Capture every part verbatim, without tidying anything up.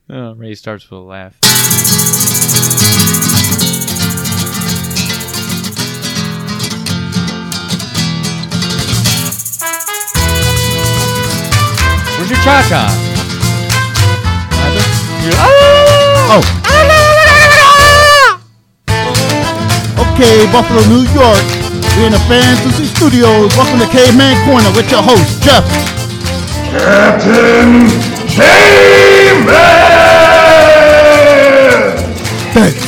Uh, Ray starts with a laugh. Where's your cha-cha? Oh. Okay, Buffalo, New York. We're in the Fantasy Studios. Welcome to Caveman Corner with your host, Jeff. Captain Caveman! Thanks.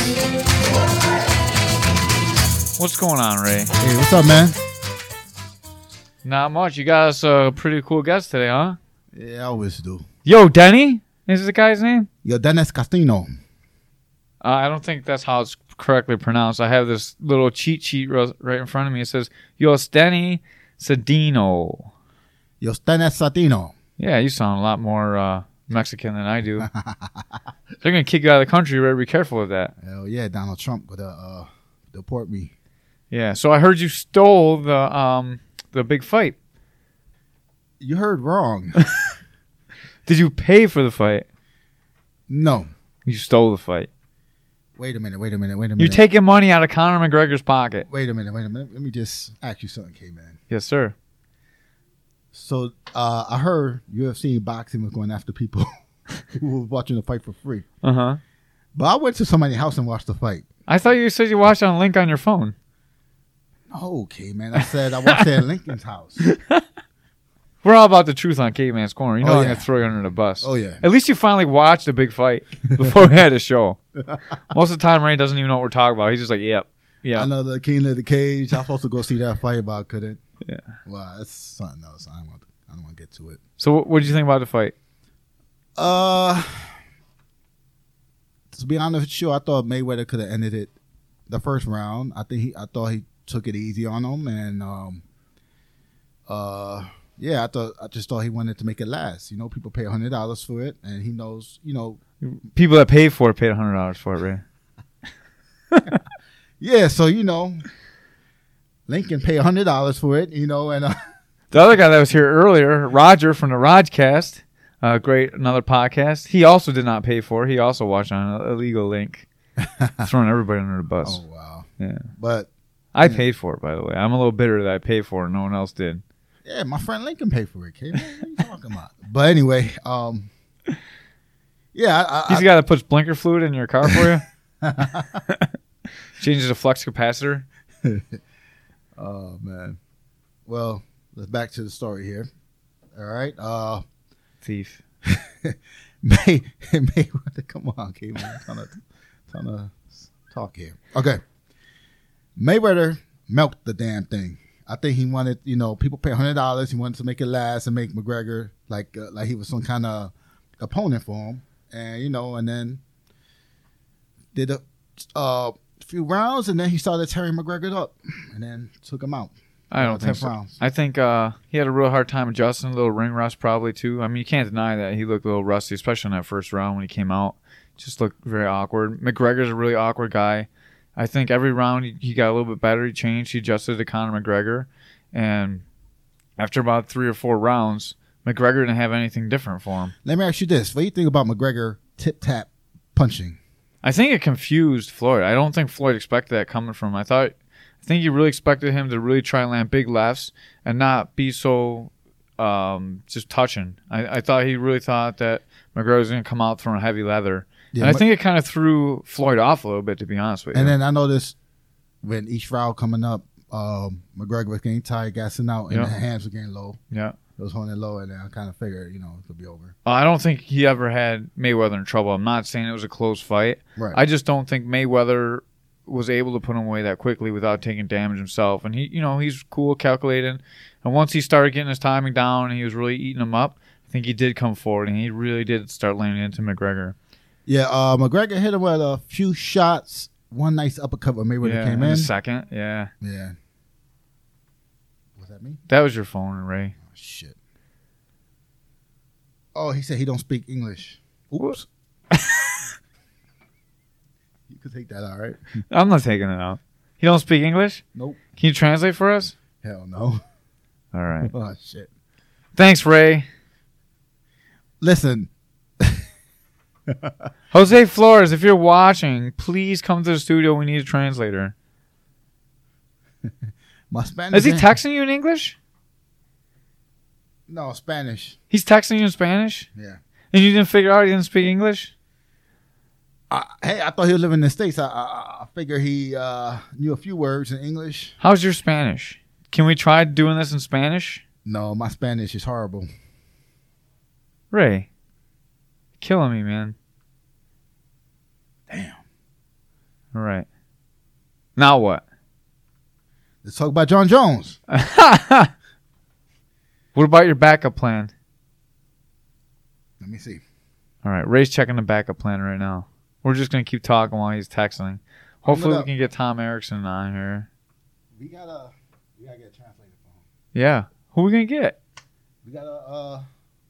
What's going on, Ray? Hey, what's up, man? Not much. You got us a pretty cool guest today, huh? Yeah, I always do. Yo, Denny? Is the guy's name? Yo, Dennis Castino. Uh, I don't think that's how it's correctly pronounced. I have this little cheat sheet ro- right in front of me. It says, Yo, Denny Cedino. Yo, Dennis Castino. Yeah, you sound a lot more uh, Mexican than I do. They're going to kick you out of the country. You better be careful with that. Hell yeah, Donald Trump gonna uh, deport me. Yeah, so I heard you stole the um the big fight. You heard wrong. Did you pay for the fight? No. You stole the fight. Wait a minute, wait a minute, wait a minute. You're taking money out of Conor McGregor's pocket. Wait a minute, wait a minute. Let me just ask you something, K-Man. Yes, sir. So uh, I heard U F C boxing was going after people who were watching the fight for free. Uh-huh. But I went to somebody's house and watched the fight. I thought you said you watched on a link on your phone. Okay, man. I said I watched it at Lincoln's house. We're all about the truth on Caveman's Corner. You know Oh, I'm yeah. going to throw you under the bus. Oh, yeah. At least you finally watched a big fight before we had a show. Most of the time, Ray doesn't even know what we're talking about. He's just like, yep. Yeah. Another King of the Cage. I was supposed to go see that fight, but I couldn't. Yeah. Well, that's something else. I don't want. I don't want to get to it. So what did you think about the fight? Uh, to be honest with you, I thought Mayweather could have ended it the first round. I think he. I thought he took it easy on him, and um, uh, yeah, I thought. I just thought he wanted to make it last. You know, people pay a hundred dollars for it, and he knows. You know, People that paid for it paid one hundred dollars for it, Ray. yeah. So you know, Lincoln paid a hundred dollars for it. You know, and. Uh, The other guy that was here earlier, Roger from the Rodcast, uh, great, another podcast, he also did not pay for it. He also watched on an illegal link, throwing everybody under the bus. Oh wow! Yeah, But I yeah. paid for it, by the way. I'm a little bitter that I paid for it and no one else did. yeah, my friend Lincoln paid for it. Kid. What are you talking about? But anyway, um, yeah, I, He's I, the guy that puts blinker fluid in your car for you? Changes the flux capacitor? oh man. Well, let's back to the story here. All right. Uh, Thief. May May come on, K man. I'm trying to, trying to talk here. Okay. Mayweather milked the damn thing. I think he wanted, you know, people pay hundred dollars. He wanted to make it last and make McGregor like uh, like he was some kind of opponent for him, and you know, and then did a uh, few rounds, and then he started tearing McGregor up, and then took him out. I don't Uh, think ten so. rounds. I think uh, he had a real hard time adjusting, a little ring rust probably too. I mean, you can't deny that he looked a little rusty, especially in that first round when he came out. Just looked very awkward. McGregor's a really awkward guy. I think every round he, he got a little bit better. He changed. He adjusted to Conor McGregor. And after about three or four rounds, McGregor didn't have anything different for him. Let me ask you this: what do you think about McGregor tip-tap punching? I think it confused Floyd. I don't think Floyd expected that coming from him. I thought, I think he really expected him to really try and land big lefts and not be so um, just touching. I, I thought he really thought that McGregor was going to come out throwing heavy leather. Yeah, and I but- think it kind of threw Floyd off a little bit, to be honest with you. And then I noticed when each round coming up, um, McGregor was getting tired, gassing out, and Yeah. the hands were getting low. yeah. It was holding low, and then I kind of figured, you know, it could be over. I don't think he ever had Mayweather in trouble. I'm not saying it was a close fight. Right. I just don't think Mayweather was able to put him away that quickly without taking damage himself. And he, you know, he's cool, calculating. And once he started getting his timing down and he was really eating him up, I think he did come forward and he really did start laying into McGregor. Yeah, uh, McGregor hit him with a few shots. One nice uppercut when Mayweather yeah, came in in. a second. Yeah, Yeah. Was that me? that was your phone, Ray. Oh, shit. Oh, he said he don't speak English. Oops. You could take that out, right? I'm not taking it out. You don't speak English? Nope. Can you translate for us? Hell no. All right. Oh, shit. Thanks, Ray. Listen. Jose Flores, if you're watching, please come to the studio. We need a translator. My Spanish. Is he ain't- texting you in English? No, Spanish. He's texting you in Spanish? Yeah. And you didn't figure out he didn't speak English? I, hey, I thought he was living in the States. I, I, I figure he uh, knew a few words in English. How's your Spanish? Can we try doing this in Spanish? No, my Spanish is horrible. Ray, killing me, man. Damn. All right. Now what? Let's talk about John Jones. What about your backup plan? Let me see. All right, Ray's checking the backup plan right now. We're just going to keep talking while he's texting. Hopefully gonna- we can get Tom Erickson on here. We gotta, we gotta get a translator for him. Yeah. Who we going to get? We gotta, uh,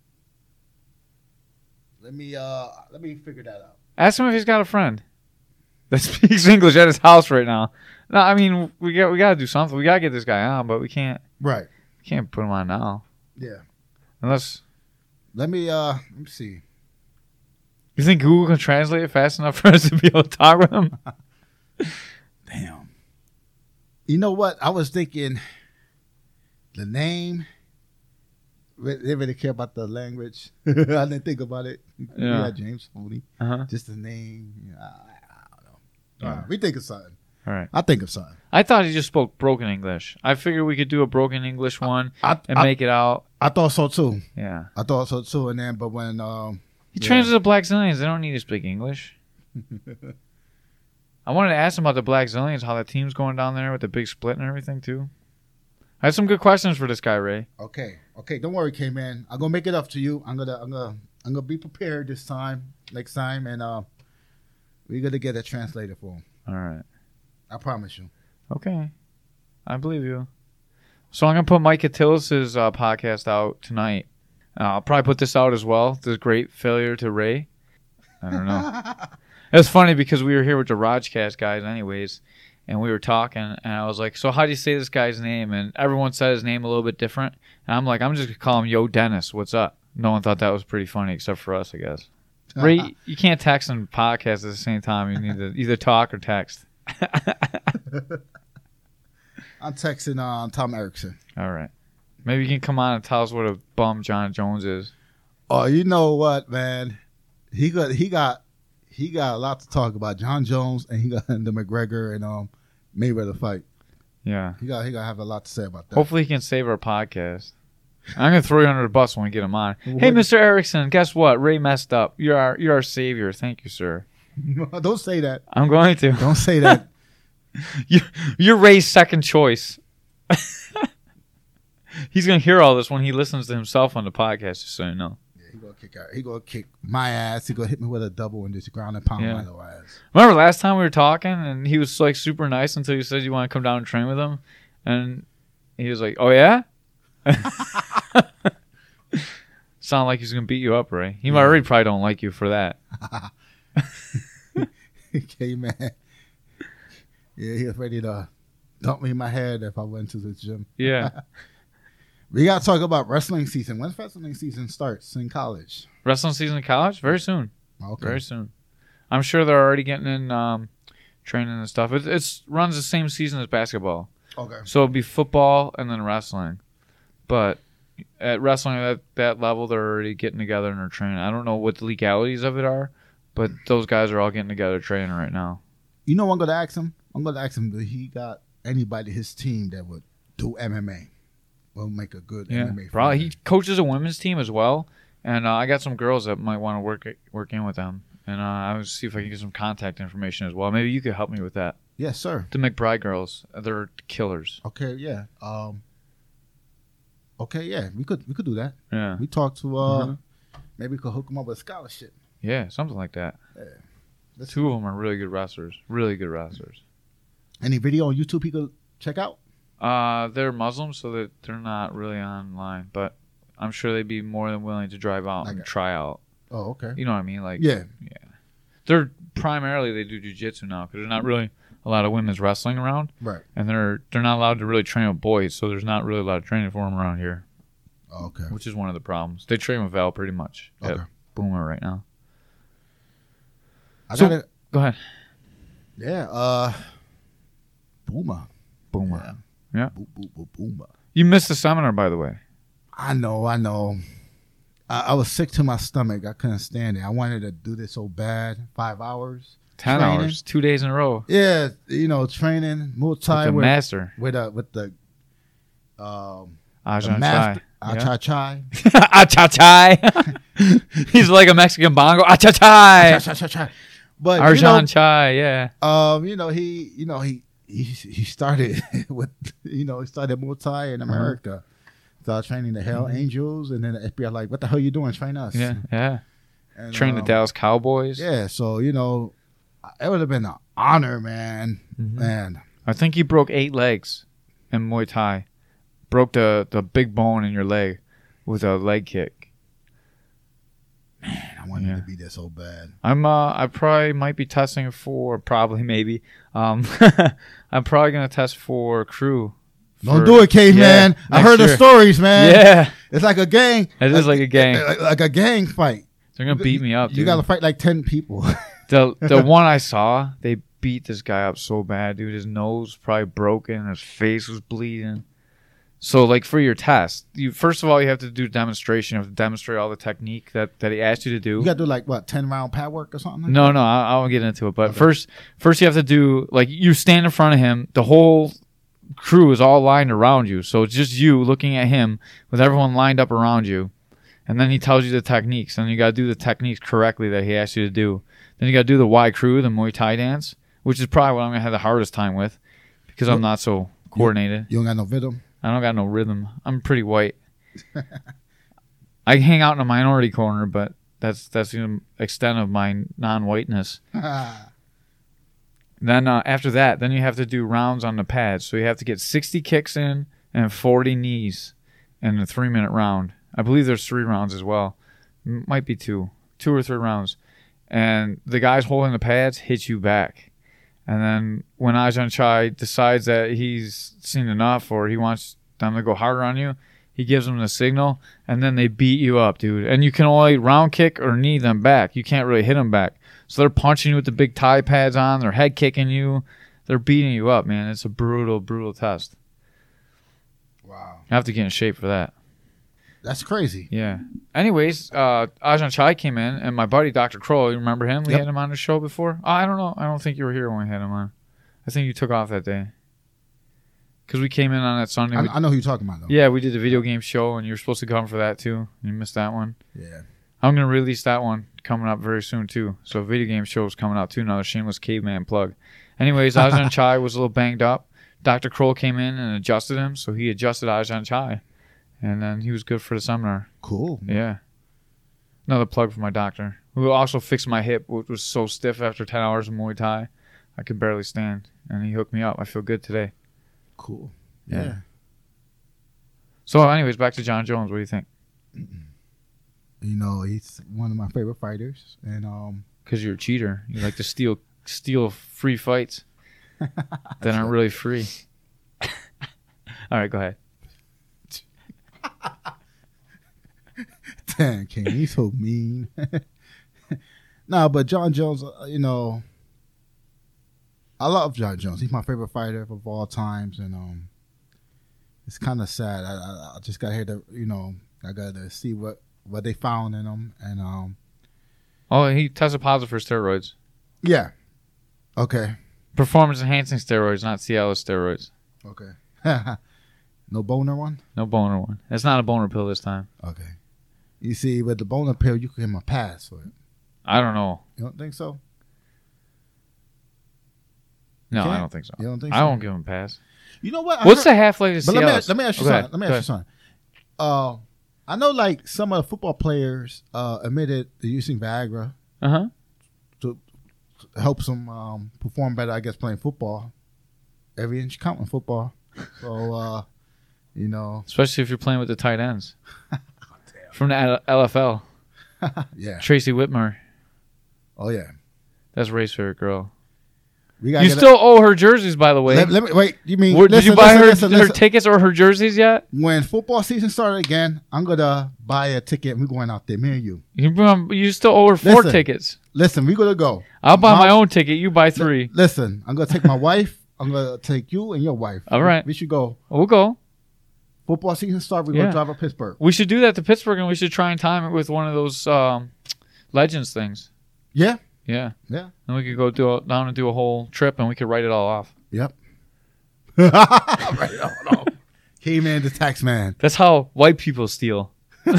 let me, uh, let me figure that out. Ask him if he's got a friend that speaks English at his house right now. No, I mean, we got we got to do something. We got to get this guy on, but we can't Right. we can't put him on now. Yeah. Unless Let me, uh, let me see. you think Google can translate it fast enough for us to be able to talk with him. Damn. You know what? I was thinking the name. They they really care about the language. I didn't think about it. Yeah. Yeah, James Foley. Uh-huh. Just the name. Yeah, I, I don't know. Yeah. All right, we think of something. All right. I think of something. I thought he just spoke broken English. I figured we could do a broken English one I, and I, make it out. I thought so too. Yeah. I thought so too. And then, but when um, He Yeah. trains with the Black Zillions. They don't need to speak English. I wanted to ask him about the Black Zillions, how the team's going down there with the big split and everything, too. I have some good questions for this guy, Ray. okay, okay, don't worry, K-Man. I'm gonna make it up to you. I'm gonna, I'm gonna, I'm gonna be prepared this time, next time, and uh, we're gonna get a translator for him. All right. I promise you. Okay. I believe you. So I'm going to put Mike Attilas' uh, podcast out tonight. Uh, I'll probably put this out as well. This great failure to Ray. I don't know. It was funny because we were here with the Rajcast guys anyways, and we were talking, and I was like, so how do you say this guy's name? And everyone said his name a little bit different. And I'm like, I'm just going to call him Yo Dennis. What's up? No one thought that was pretty funny except for us, I guess. Ray, you can't text and podcast at the same time. You need to either talk or text. I'm texting uh, Tom Erickson. All right. Maybe you can come on and tell us what a bum John Jones is. Oh, you know what, man? He got he got he got a lot to talk about. John Jones and he got the McGregor and um Mayweather fight. Yeah. He got he got to have a lot to say about that. Hopefully he can save our podcast. I'm gonna throw you under the bus when we get him on. What- Hey, Mister Erickson, guess what? Ray messed up. You're our you're our savior. Thank you, sir. Don't say that. I'm going to. Don't say that. you, you're Ray's second choice. He's gonna hear all this when he listens to himself on the podcast. Just so you know. Yeah, he gonna kick out. He gonna kick my ass. He gonna hit me with a double and just ground and pound Yeah. my little ass. Remember last time we were talking and he was like super nice until you said you want to come down and train with him, and he was like, "Oh yeah." Sound like he's gonna beat you up, Ray. He Yeah. already probably don't like you for that. Okay, man. Yeah, he was ready to dump me in my head if I went to the gym. Yeah. We gotta talk about wrestling season. When's wrestling season starts in college? Wrestling season in college? Very soon. Okay. Very soon. I'm sure they're already getting in um, training and stuff. It it's, runs the same season as basketball. Okay. So it'll be football and then wrestling. But at wrestling at that level, they're already getting together and they're training. I don't know what the legalities of it are, but those guys are all getting together training right now. You know what I'm gonna ask him? I'm gonna ask him if he got anybody his team that would do M M A. Will make a good Yeah, M M A probably. fighter. He coaches a women's team as well, and uh, I got some girls that might want to work work in with them. And uh, I would see if I can get some contact information as well. Maybe you could help me with that. Yes, sir. The McBride girls, they're killers. Okay, yeah. Um. Okay, yeah. We could we could do that. Yeah, We talked to uh. Mhm. Maybe we could hook him up with a scholarship. yeah, something like that. Let's- Two of them are really good wrestlers. Really good wrestlers. Any video on YouTube he could check out? Uh, they're Muslims, so that they're not really online. But I'm sure they'd be more than willing to drive out I and got- try out. Oh, okay. You know what I mean? Like, Yeah. they're primarily they do jiu-jitsu now because there's not really a lot of women's wrestling around, Right. and they're they're not allowed to really train with boys, so there's not really a lot of training for them around here, Oh, okay. which is one of the problems. They train with Val pretty much Okay. at Boomer right now. I So- got it. Go ahead. Yeah. Uh, Boomer. Boomer. Yeah. Boom, boom, boom, boomer. You missed the seminar, by the way. I know. I know. I, I was sick to my stomach. I couldn't stand it. I wanted to do this so bad. Five hours. Ten Training. hours, two days in a row. Yeah. You know, training Muay With Thai the with master, with, uh, with the um the Ajahn Chai. master Yeah. Achai Chai. Achachai. He's like a Mexican bongo. Achachai. Achai Chai Chai. But you Arjan know, Chai, yeah. um, you know, he, you know, he, he, he started with, you know, he started Muay Thai in America. Started training the Hell Angels, and then the F B I like, what the hell you doing? Train us. Yeah, yeah. And, Train the um, Dallas Cowboys. Yeah, so you know, it would have been an honor, man. Mhm. Man, I think he broke eight legs in Muay Thai. Broke the, the big bone in your leg with a leg kick. man, I wanted Yeah. to be there so bad. I'm uh I probably might be testing for probably maybe. Um I'm probably gonna test for crew. Don't for- do it, caveman. Yeah, I heard next the year. stories, man. Yeah. It's like a gang. It is like a gang. Like, like a gang fight. They're gonna beat me up, dude. You got to fight like ten people. The the one I saw, they beat this guy up so bad, dude. His nose was probably broken. His face was bleeding. So, like, for your test, you first of all, you have to do demonstration. You have to demonstrate all the technique that, that he asked you to do. You got to do like what ten round pad work or something. Like No, no, I, I won't get into it. But Okay. first, first you have to do, like, you stand in front of him. The whole crew is all lined around you. So it's just you looking at him with everyone lined up around you. And then he tells you the techniques. And you got to do the techniques correctly that he asked you to do. Then you got to do the Y crew, the Muay Thai dance, which is probably what I'm going to have the hardest time with because I'm not so coordinated. You don't got no rhythm. I don't got no rhythm. I'm pretty white. I hang out in a minority corner, but that's that's the extent of my non-whiteness. Then uh, after that, then you have to do rounds on the pads. So you have to get sixty kicks in and forty knees in a three-minute round. I believe there's three rounds as well. M- might be two. Two or three rounds. And the guys holding the pads hit you back. And then when Ajahn Chai decides that he's seen enough or he wants them to go harder on you, he gives them the signal, and then they beat you up, dude. And you can only round kick or knee them back. You can't really hit them back. So they're punching you with the big Thai pads on. They're head kicking you. They're beating you up, man. It's a brutal, brutal test. Wow, I have to get in shape for that. that's crazy. Yeah. Anyways, uh, Ajahn Chai came in, and my buddy Doctor Kroll, you remember him? We Yep. had him on the show before. Oh, I don't know. I don't think you were here when we had him on. I think you took off that day. Because we came in on that Sunday. I, We- I know who you're talking about though. yeah, we did the video game show, and you were supposed to come for that too. You missed that one. Yeah. I'm going to release that one coming up very soon too. So video game show is coming out too. Another shameless caveman plug. Anyways, Ajahn Chai was a little banged up. Doctor Kroll came in and adjusted him, so he adjusted Ajahn Chai. And then he was good for the seminar. Cool. Yeah. Another plug for my doctor, who also fixed my hip, which was so stiff after ten hours of Muay Thai. I could barely stand. And he hooked me up. I feel good today. Cool. Yeah. Yeah. So anyways, back to John Jones. What do you think? You know, he's one of my favorite fighters, and um, Because you're a cheater. You like to steal steal free fights that aren't really free. All right, go ahead. damn, King, he's so mean. Nah, but John Jones, uh, you know, I love John Jones. He's my favorite fighter of all times, and um, it's kind of sad. I, I, I just got here to, you know, I got to see what what they found in him, and um, Oh, he tested positive for steroids. yeah, okay, Performance enhancing steroids, not Cialis steroids. okay, no boner one, No boner one. It's not a boner pill this time. okay. You see, with the boner pill, you can give him a pass for it. I don't know. You don't think so? No, Okay. I don't think so. You don't think I so? won't give him a pass. You know what? I What's heard- the half life of But let me, Cialis? let me ask you Go something. ahead, Let me go ask you something. Uh, I know, like some of the football players uh, admitted to using Viagra Uh-huh. to, to help them um, perform better. I guess playing football, every inch count in football. So, uh, you know, Especially if you're playing with the tight ends. From the L- LFL. yeah. Tracy Whitmer. Oh yeah. That's Ray's favorite girl. We gotta You get still owe her jerseys, by the way. Let, let me wait. You mean What, listen, did you buy listen, her listen, her listen. tickets or her jerseys yet? When football season started again, I'm gonna buy a ticket. and We're going out there, me and you. You, you still owe her four Listen. tickets. Listen, we're gonna go. I'll buy my Mom- own ticket. You buy three. Listen, I'm gonna take my wife. I'm gonna take you and your wife. All right. We should go. We'll go. Football season start. We're Yeah. gonna drive to Pittsburgh. We should do that to Pittsburgh, and we should try and time it with one of those um, Legends things. Yeah. Yeah. Yeah. And we could go do a, down and do a whole trip, and we could write it all off. Yep. right on, on. K-Man the tax man. That's how white people steal.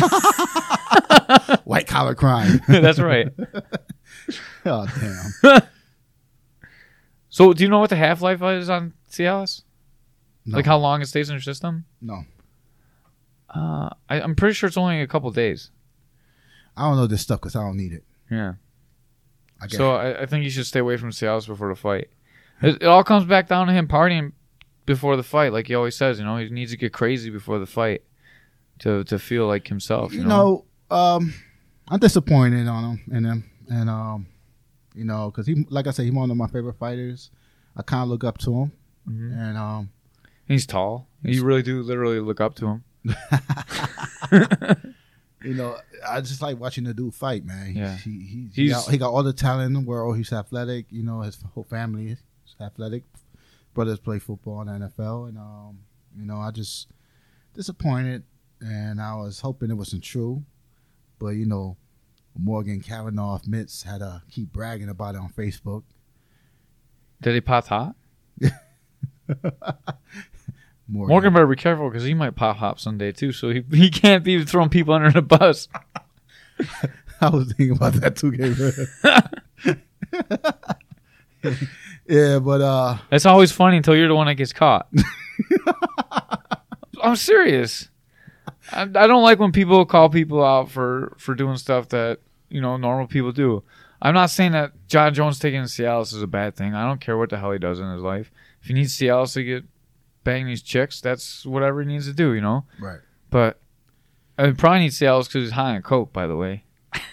White collar crime. That's right. Oh damn. So, do you know what the half life is on Cialis? No. Like how long it stays in your system? No. Uh, I, I'm pretty sure it's only a couple days. I don't know this stuff because I don't need it. Yeah. I guess. So I, I think you should stay away from Cialis before the fight. It, it all comes back down to him partying before the fight, like he always says. You know, he needs to get crazy before the fight to to feel like himself. You, you know? know, um, I'm disappointed on him and him, and um, you know, because he, like I said, he's one of my favorite fighters. I kind of look up to him, Mhm. and um, He's tall. You really do literally look up to him. you know, I just like watching the dude fight, man. Yeah. he he, he, He's- got, he got all the talent in the world. He's athletic. You know, his whole family is athletic. Brothers play football in the N F L, and um, you know, I just disappointed, and I was hoping it wasn't true, but you know, Morgan Kavanaugh Mitz had to keep bragging about it on Facebook. Did he pop hot? Morgan, Morgan better be careful because he might pop hop someday too. So he he can't be throwing people under the bus. I was thinking about that too, Gabriel. Yeah, but uh, It's always funny until you're the one that gets caught. I'm serious. I, I don't like when people call people out for, for doing stuff that, you know, normal people do. I'm not saying that John Jones taking Cialis is a bad thing. I don't care what the hell he does in his life. If he needs Cialis to get bang these chicks, that's whatever he needs to do, you know? right. But I probably need Cialis because he's high on coke, by the way.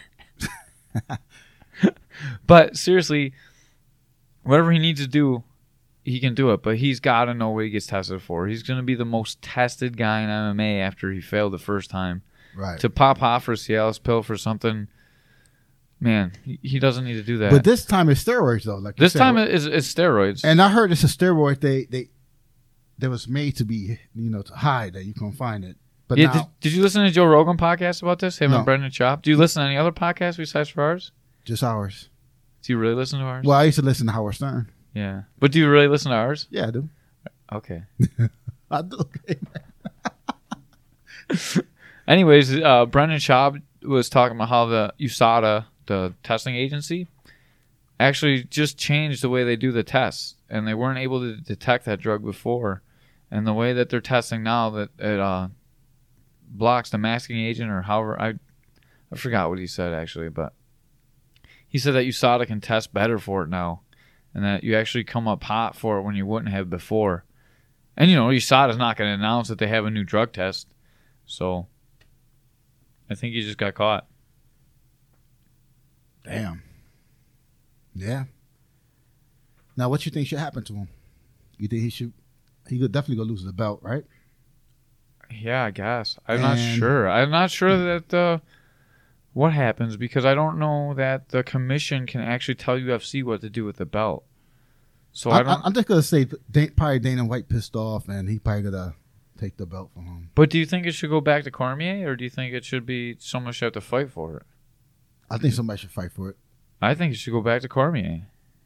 But seriously, whatever he needs to do, he can do it. But he's got to know what he gets tested for. He's going to be the most tested guy in M M A after he failed the first time. Right. To pop off for a Cialis pill for something, man, he, he doesn't need to do that. But this time it's steroids though. Like you this said, time right? it's, it's steroids. And I heard it's a steroid they they that was made to be, you know, to hide that you can find it. But yeah, now did, did you listen to Joe Rogan podcast about this? Him No. and Brendan Schaub? Do you listen to any other podcasts besides for ours? just ours. Do you really listen to ours? Well, I used to listen to Howard Stern. Yeah. But do you really listen to ours? Yeah, I do. Okay. I do. Anyways, uh, Brendan Schaub was talking about how the U S A D A, the testing agency, actually just changed the way they do the tests, and they weren't able to detect that drug before. And the way that they're testing now, that it uh, blocks the masking agent, or however, I, I forgot what he said actually, but he said that U S A D A can test better for it now, and that you actually come up hot for it when you wouldn't have before. And you know, U S A D A's not going to announce that they have a new drug test, so I think he just got caught. Damn. Yeah. Now, what you think should happen to him? You think he should? He could definitely go lose the belt, right? Yeah, I guess. I'm not And- sure. I'm not sure that uh, what happens, because I don't know that the commission can actually tell U F C what to do with the belt. So I, I, don't. am just gonna say Da- probably Dana White pissed off, and he probably gonna take the belt from him. But do you think it should go back to Cormier, or do you think it should be someone should have to fight for it? I think somebody should fight for it. I think it should go back to Cormier.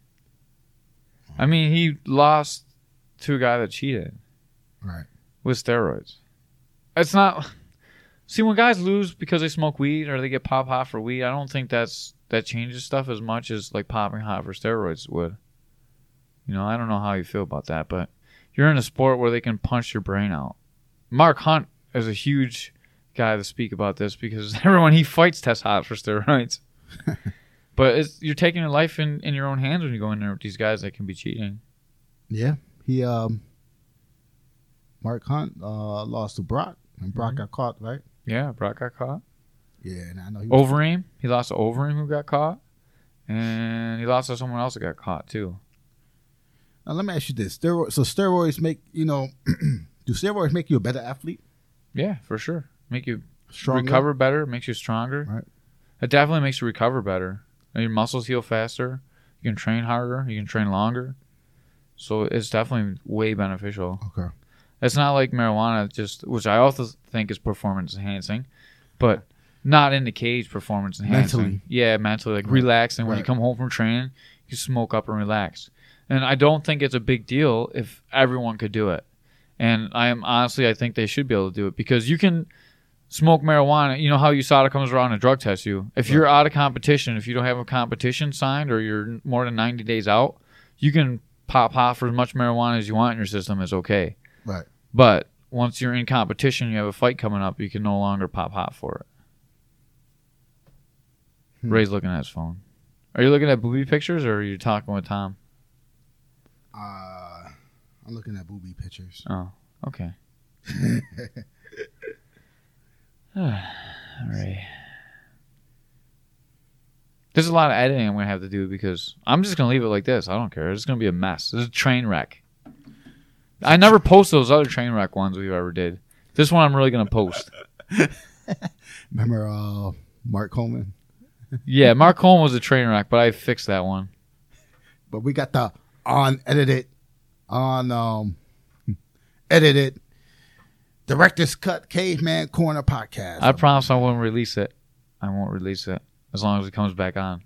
I mean, he lost to a guy that cheated Right. with steroids. It's not. See, when guys lose because they smoke weed or they get pop hot for weed, I don't think that's that changes stuff as much as like popping hot for steroids would. You know, I don't know how you feel about that, but you're in a sport where they can punch your brain out. Mark Hunt is a huge guy to speak about this because everyone he fights tests hot for steroids. But it's, you're taking your life in, in your own hands when you go in there with these guys that can be cheating. Yeah. He um. Mark Hunt uh lost to Brock, and Brock Mhm. got caught, right? Yeah, Brock got caught. Yeah, and I know he was, Overeem, he lost to Overeem who got caught. And he lost to someone else that got caught too. Now let me ask you this: steroids. So steroids make you know, do steroids make you a better athlete? Yeah, for sure. Make you Stronger? recover better. Makes you stronger. Right. It definitely makes you recover better. Your muscles heal faster. You can train harder. You can train longer. So it's definitely way beneficial. Okay. It's not like marijuana, just which I also think is performance enhancing, but not in the cage performance enhancing. Mentally. Yeah, mentally, like Right. relaxing. When you Right. come home from training, you smoke up and relax. And I don't think it's a big deal if everyone could do it. And I am honestly, I think they should be able to do it because you can smoke marijuana. You know how U S A D A comes around and drug tests you. If you're out of competition, if you don't have a competition signed or you're more than ninety days out, you can pop pop for as much marijuana as you want in your system. Is okay. Right. But once you're in competition, you have a fight coming up, you can no longer pop hot for it. Hmm. Ray's looking at his phone. Are you looking at booby pictures or are you talking with Tom? Uh, I'm looking at booby pictures. Oh, okay. All right. There's a lot of editing I'm going to have to do because I'm just going to leave it like this. I don't care. It's going to be a mess. It's a train wreck. I never post those other train wreck ones we've ever did. This one I'm really going to post. Remember uh, Mark Coleman? Yeah, Mark Coleman was a train wreck, but I fixed that one. But we got the unedited, on um, edited, director's cut caveman corner podcast. I promise I won't release it. I won't release it as long as it comes back on.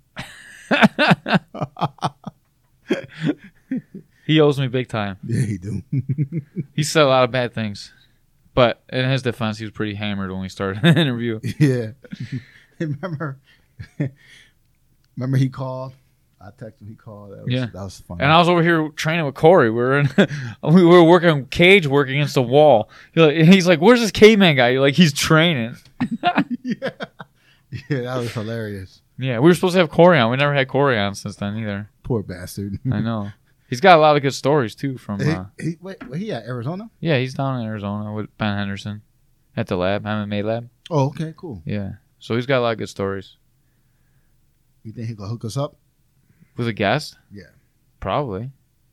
He owes me big time. Yeah, he do. He said a lot of bad things. But in his defense, he was pretty hammered when we started the interview. Yeah. remember, remember he called. I texted him. He called. That was, Yeah. that was fun. And I was over here training with Corey. We were in, we were working cage work against the wall. He's like, he's like, "Where's this caveman guy?" You're like, "He's training." yeah, yeah, that was hilarious. Yeah, we were supposed to have Corey on. We never had Corey on since then either. Poor bastard. I know. He's got a lot of good stories too. From he, uh, he, wait, wait, he at Arizona? yeah, he's down in Arizona with Ben Henderson at the lab, M M A lab. Oh, okay, cool. Yeah, so he's got a lot of good stories. You think he gonna hook us up? With a guest? Yeah. Probably.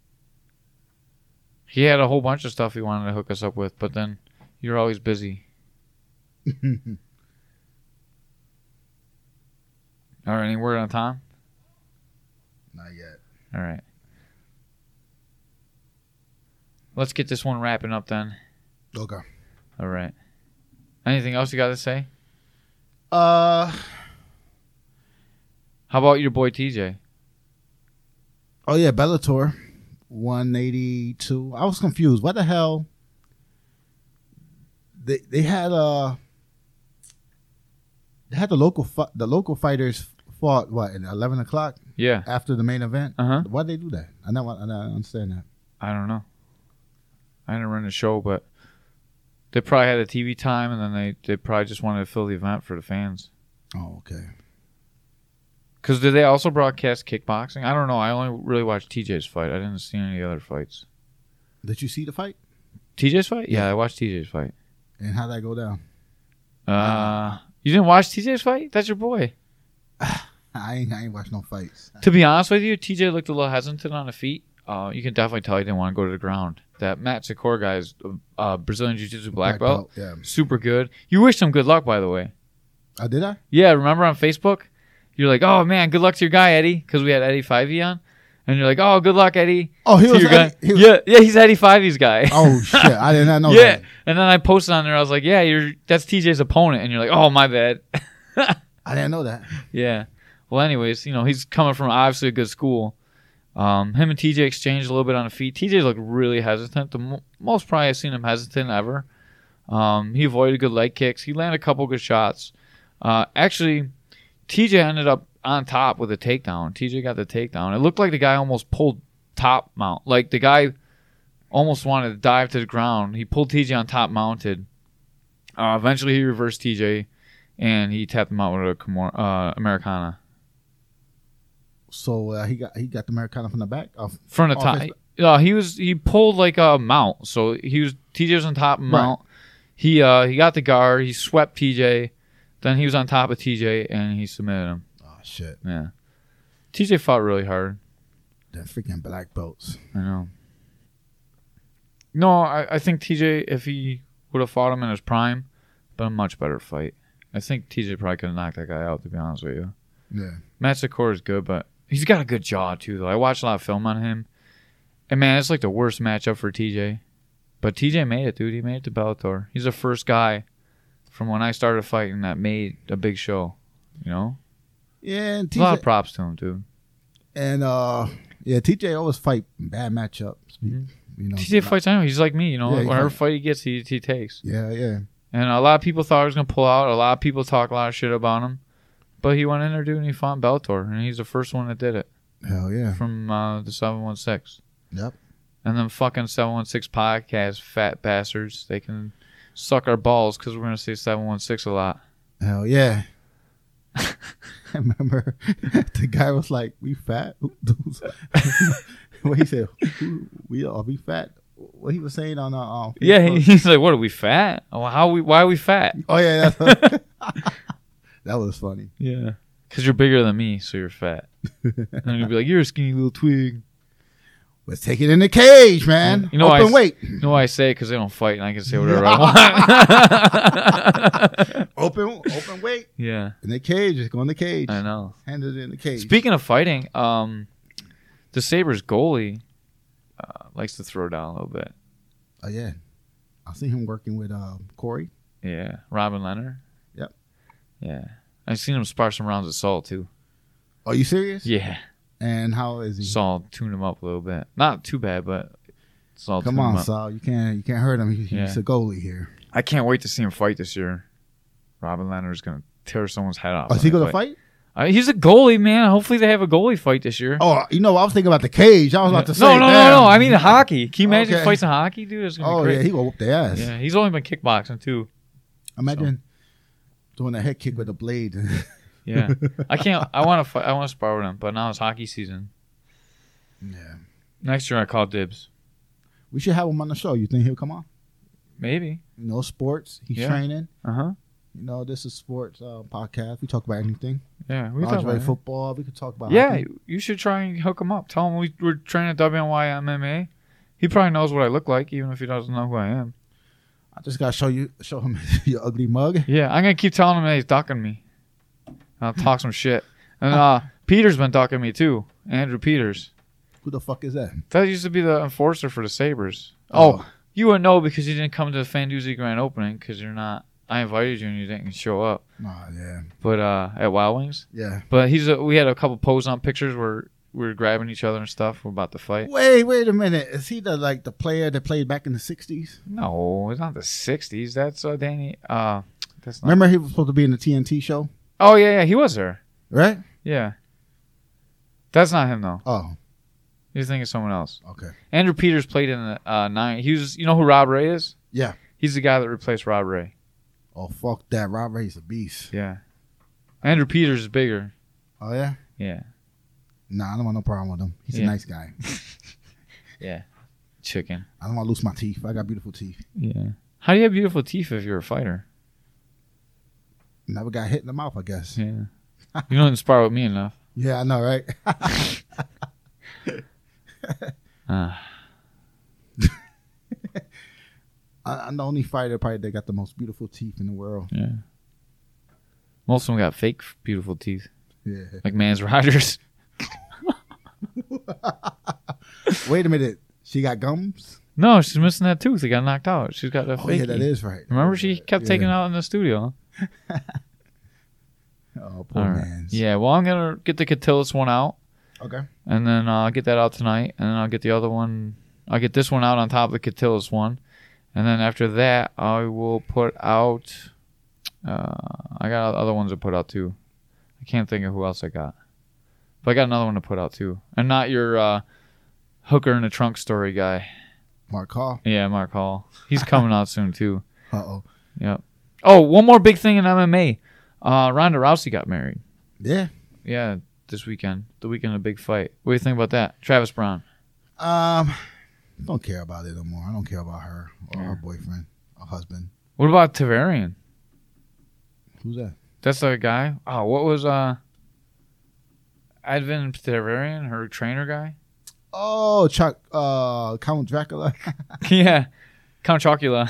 He had a whole bunch of stuff he wanted to hook us up with, but then you're always busy. All right, any word on Tom? Not yet. All right. Let's get this one wrapping up then. Okay. All right. Anything else you got to say? Uh. How about your boy T J? Oh yeah, Bellator, one eighty-two. I was confused. What the hell? They they had uh they had the local fi- the local fighters fought what at eleven o'clock Yeah. after the main event. Uh huh. Why'd they do that? I don't I don't understand that. I don't know. I didn't run the show, but they probably had a T V time, and then they, they probably just wanted to fill the event for the fans. Oh, okay. Because did they also broadcast kickboxing? I don't know. I only really watched T J's fight. I didn't see any other fights. Did you see the fight? T J's fight? Yeah, Yeah. I watched T J's fight. And how'd that go down? Uh, you didn't watch T J's fight? That's your boy. I ain't I ain't watched no fights. To be honest with you, T J looked a little hesitant on the feet. Uh, you can definitely tell he didn't want to go to the ground. That Matt Sikor guy is uh, Brazilian Jiu-Jitsu black, belt. Yeah. Super good. You wish him good luck, by the way. Uh, did I? Yeah, remember on Facebook? You're like, oh, man, good luck to your guy, Eddie, because we had Eddie Fivey on. And you're like, oh, good luck, Eddie. Oh, he to was, your guy. Eddie, he was. Yeah, yeah, he's Eddie Fivey's guy. Oh shit! I did not know yeah. that. And then I posted on there. I was like, yeah, you're that's T J's opponent. And you're like, oh, my bad. I didn't know that. Yeah. Well, anyways, you know, he's coming from obviously a good school. Um, him and T J exchanged a little bit on the feet. T J looked really hesitant. The mo- most probably I've seen him hesitant ever. Um, he avoided good leg kicks. He landed a couple good shots. Uh, actually, T J ended up on top with a takedown. T J got the takedown. It looked like the guy almost pulled top mount. Like the guy almost wanted to dive to the ground. He pulled T J on top mounted. Uh, eventually, he reversed T J, and he tapped him out with a Kimura- uh, Americana. So uh, he got he got the Americana from the back. Off, From the off top. his- Uh, he was he pulled like a mount. So he was T J was on top of mount. He uh he got the guard. He swept T J. Then he was on top of T J and he submitted him. Oh shit! Yeah. T J fought really hard. the freaking black belts. I know. No, I, I think T J, if he would have fought him in his prime, been a much better fight. I think T J probably could have knocked that guy out, to be honest with you. Yeah. Matt Secor is good, but he's got a good jaw, too, though. I watched a lot of film on him. And, man, it's like the worst matchup for T J. But T J made it, dude. He made it to Bellator. He's the first guy from when I started fighting that made a big show, you know? Yeah, and A lot T J of props to him, dude. and uh, yeah, T J always fight bad matchups. Mhm. You know, T J fights, I know. He's like me, you know? Yeah, he Whatever fight- fight he gets, he, he takes. Yeah, yeah. And a lot of people thought he was going to pull out. A lot of people talk a lot of shit about him. But he went in there, dude, and he fought in Bellator. And he's the first one that did it Hell yeah. from uh, the seven one six. Yep. And then fucking seven one six podcast, fat bastards. They can suck our balls because we're going to say seven one six a lot. Hell yeah. I remember the guy was like, "We fat." What he said? "Who- We are we fat? What he was saying on uh, um, Yeah, Facebook. he- he's like, what are we fat? Oh, how we? Why are we fat? Oh yeah, that's that was funny. Yeah. Because you're bigger than me, so you're fat. And then you'll be like, you're a skinny little twig. Let's take it in the cage, man. You know, Open I- weight. You know why I say it? Because they don't fight, and I can say whatever I want. Open open weight Yeah, in the cage. Just go in the cage. I know. Hand it in the cage. Speaking of fighting, um, the Sabres goalie uh, likes to throw down a little bit. Oh yeah, I see him working with uh, Corey. Yeah, Robin Leonard. Yep. Yeah, I've seen him spar some rounds of Salt too. Are you serious? Yeah, And how is he? Saul tuned him up a little bit. Not too bad, but Saul Come tuned him on, up. Saul. You can't you can't hurt him. He, he's Yeah. a goalie here. I can't wait to see him fight this year. Robin Leonard's gonna tear someone's head off. Oh, is when he they gonna fight? Uh, he's a goalie, man. Hopefully they have a goalie fight this year. Oh, you know, I was thinking about the cage. I was about to say. no, no, no, damn. no. I mean hockey. Can you imagine Okay. fights in hockey, dude? It's gonna Oh be great. yeah, he gonna whoop their ass. Yeah, he's only been kickboxing too. Imagine doing a head kick with a blade. Yeah, I can't. I want to. Fight, I want to spar with him, but now it's hockey season. Yeah. Next year I call dibs. We should have him on the show. You think he'll come on? Maybe. You know, sports. He's Yeah. training. Uh huh. You know, this is sports uh, podcast. We talk about anything. Yeah, we talk Lingerie, about it. football. We could talk about. Yeah, hockey. you- you should try and hook him up. Tell him we, we're training at W N Y M M A. He probably knows what I look like, even if he doesn't know who I am. I just gotta show you, show him your ugly mug. Yeah, I'm gonna keep telling him that he's ducking me. I'll talk some shit. And uh, Peter's been ducking me too. Andrew Peters. Who the fuck is that? That used to be the enforcer for the Sabres. Oh, you wouldn't know because you didn't come to the Fanduzzi Grand Opening because you're not. I invited you and you didn't show up. Oh yeah, But uh, at Wild Wings. yeah. But he's a, we had a couple pose on pictures where we were grabbing each other and stuff. We're about to fight. Wait, wait a minute. Is he the like the player that played back in the sixties? No, it's not the sixties. That's uh, Danny. Uh, that's not. Remember he was supposed to be in the T N T show, Oh yeah, yeah, he was there. right? Yeah. That's not him though. Oh, You're thinking of someone else. okay. Andrew Peters played in the uh, nine. He was. You know who Rob Ray is? Yeah. He's the guy that replaced Rob Ray. Oh fuck that. Rob Ray's a beast. Yeah. Andrew Peters is bigger. Oh yeah. Yeah. Nah, I don't want no problem with him. He's Yeah. a nice guy. Yeah. Chicken. I don't want to lose my teeth. I got beautiful teeth. Yeah. How do you have beautiful teeth if you're a fighter? Never got hit in the mouth, I guess. Yeah. You don't inspire with me enough. Yeah, I know, right? Uh, I, I'm the only fighter probably that got the most beautiful teeth in the world. yeah. Most of them got fake beautiful teeth, Yeah. like Mans Rogers. Wait a minute. She got gums? No, she's missing that tooth. He got knocked out. She's got that Oh fake. yeah, that is right. Remember, she kept Yeah. taking it out in the studio. Oh, poor All right. man. Yeah. Well, I'm gonna get the Catillus one out, Okay. and then uh, I'll get that out tonight, and then I'll get the other one. I'll get this one out on top of the Catillus one, and then after that, I will put out. Uh, I got other ones to put out too. I can't think of who else I got, but I got another one to put out too, and not your uh, hooker in the trunk story guy. Mark Hall. Yeah, Mark Hall. He's coming out soon too. Uh oh. Yep. Oh, one more big thing in M M A. Uh, Ronda Rousey got married. Yeah. Yeah, this weekend. The weekend of the big fight. What do you think about that? Travis Brown. Um, don't care about it no more. I don't care about her or Yeah. her boyfriend or husband. What about Tavarian? Who's that? That's the guy. Oh, what was uh Advin Tavarian, her trainer guy? Oh, Chuck, uh, Count Dracula. Yeah, Count Chocula.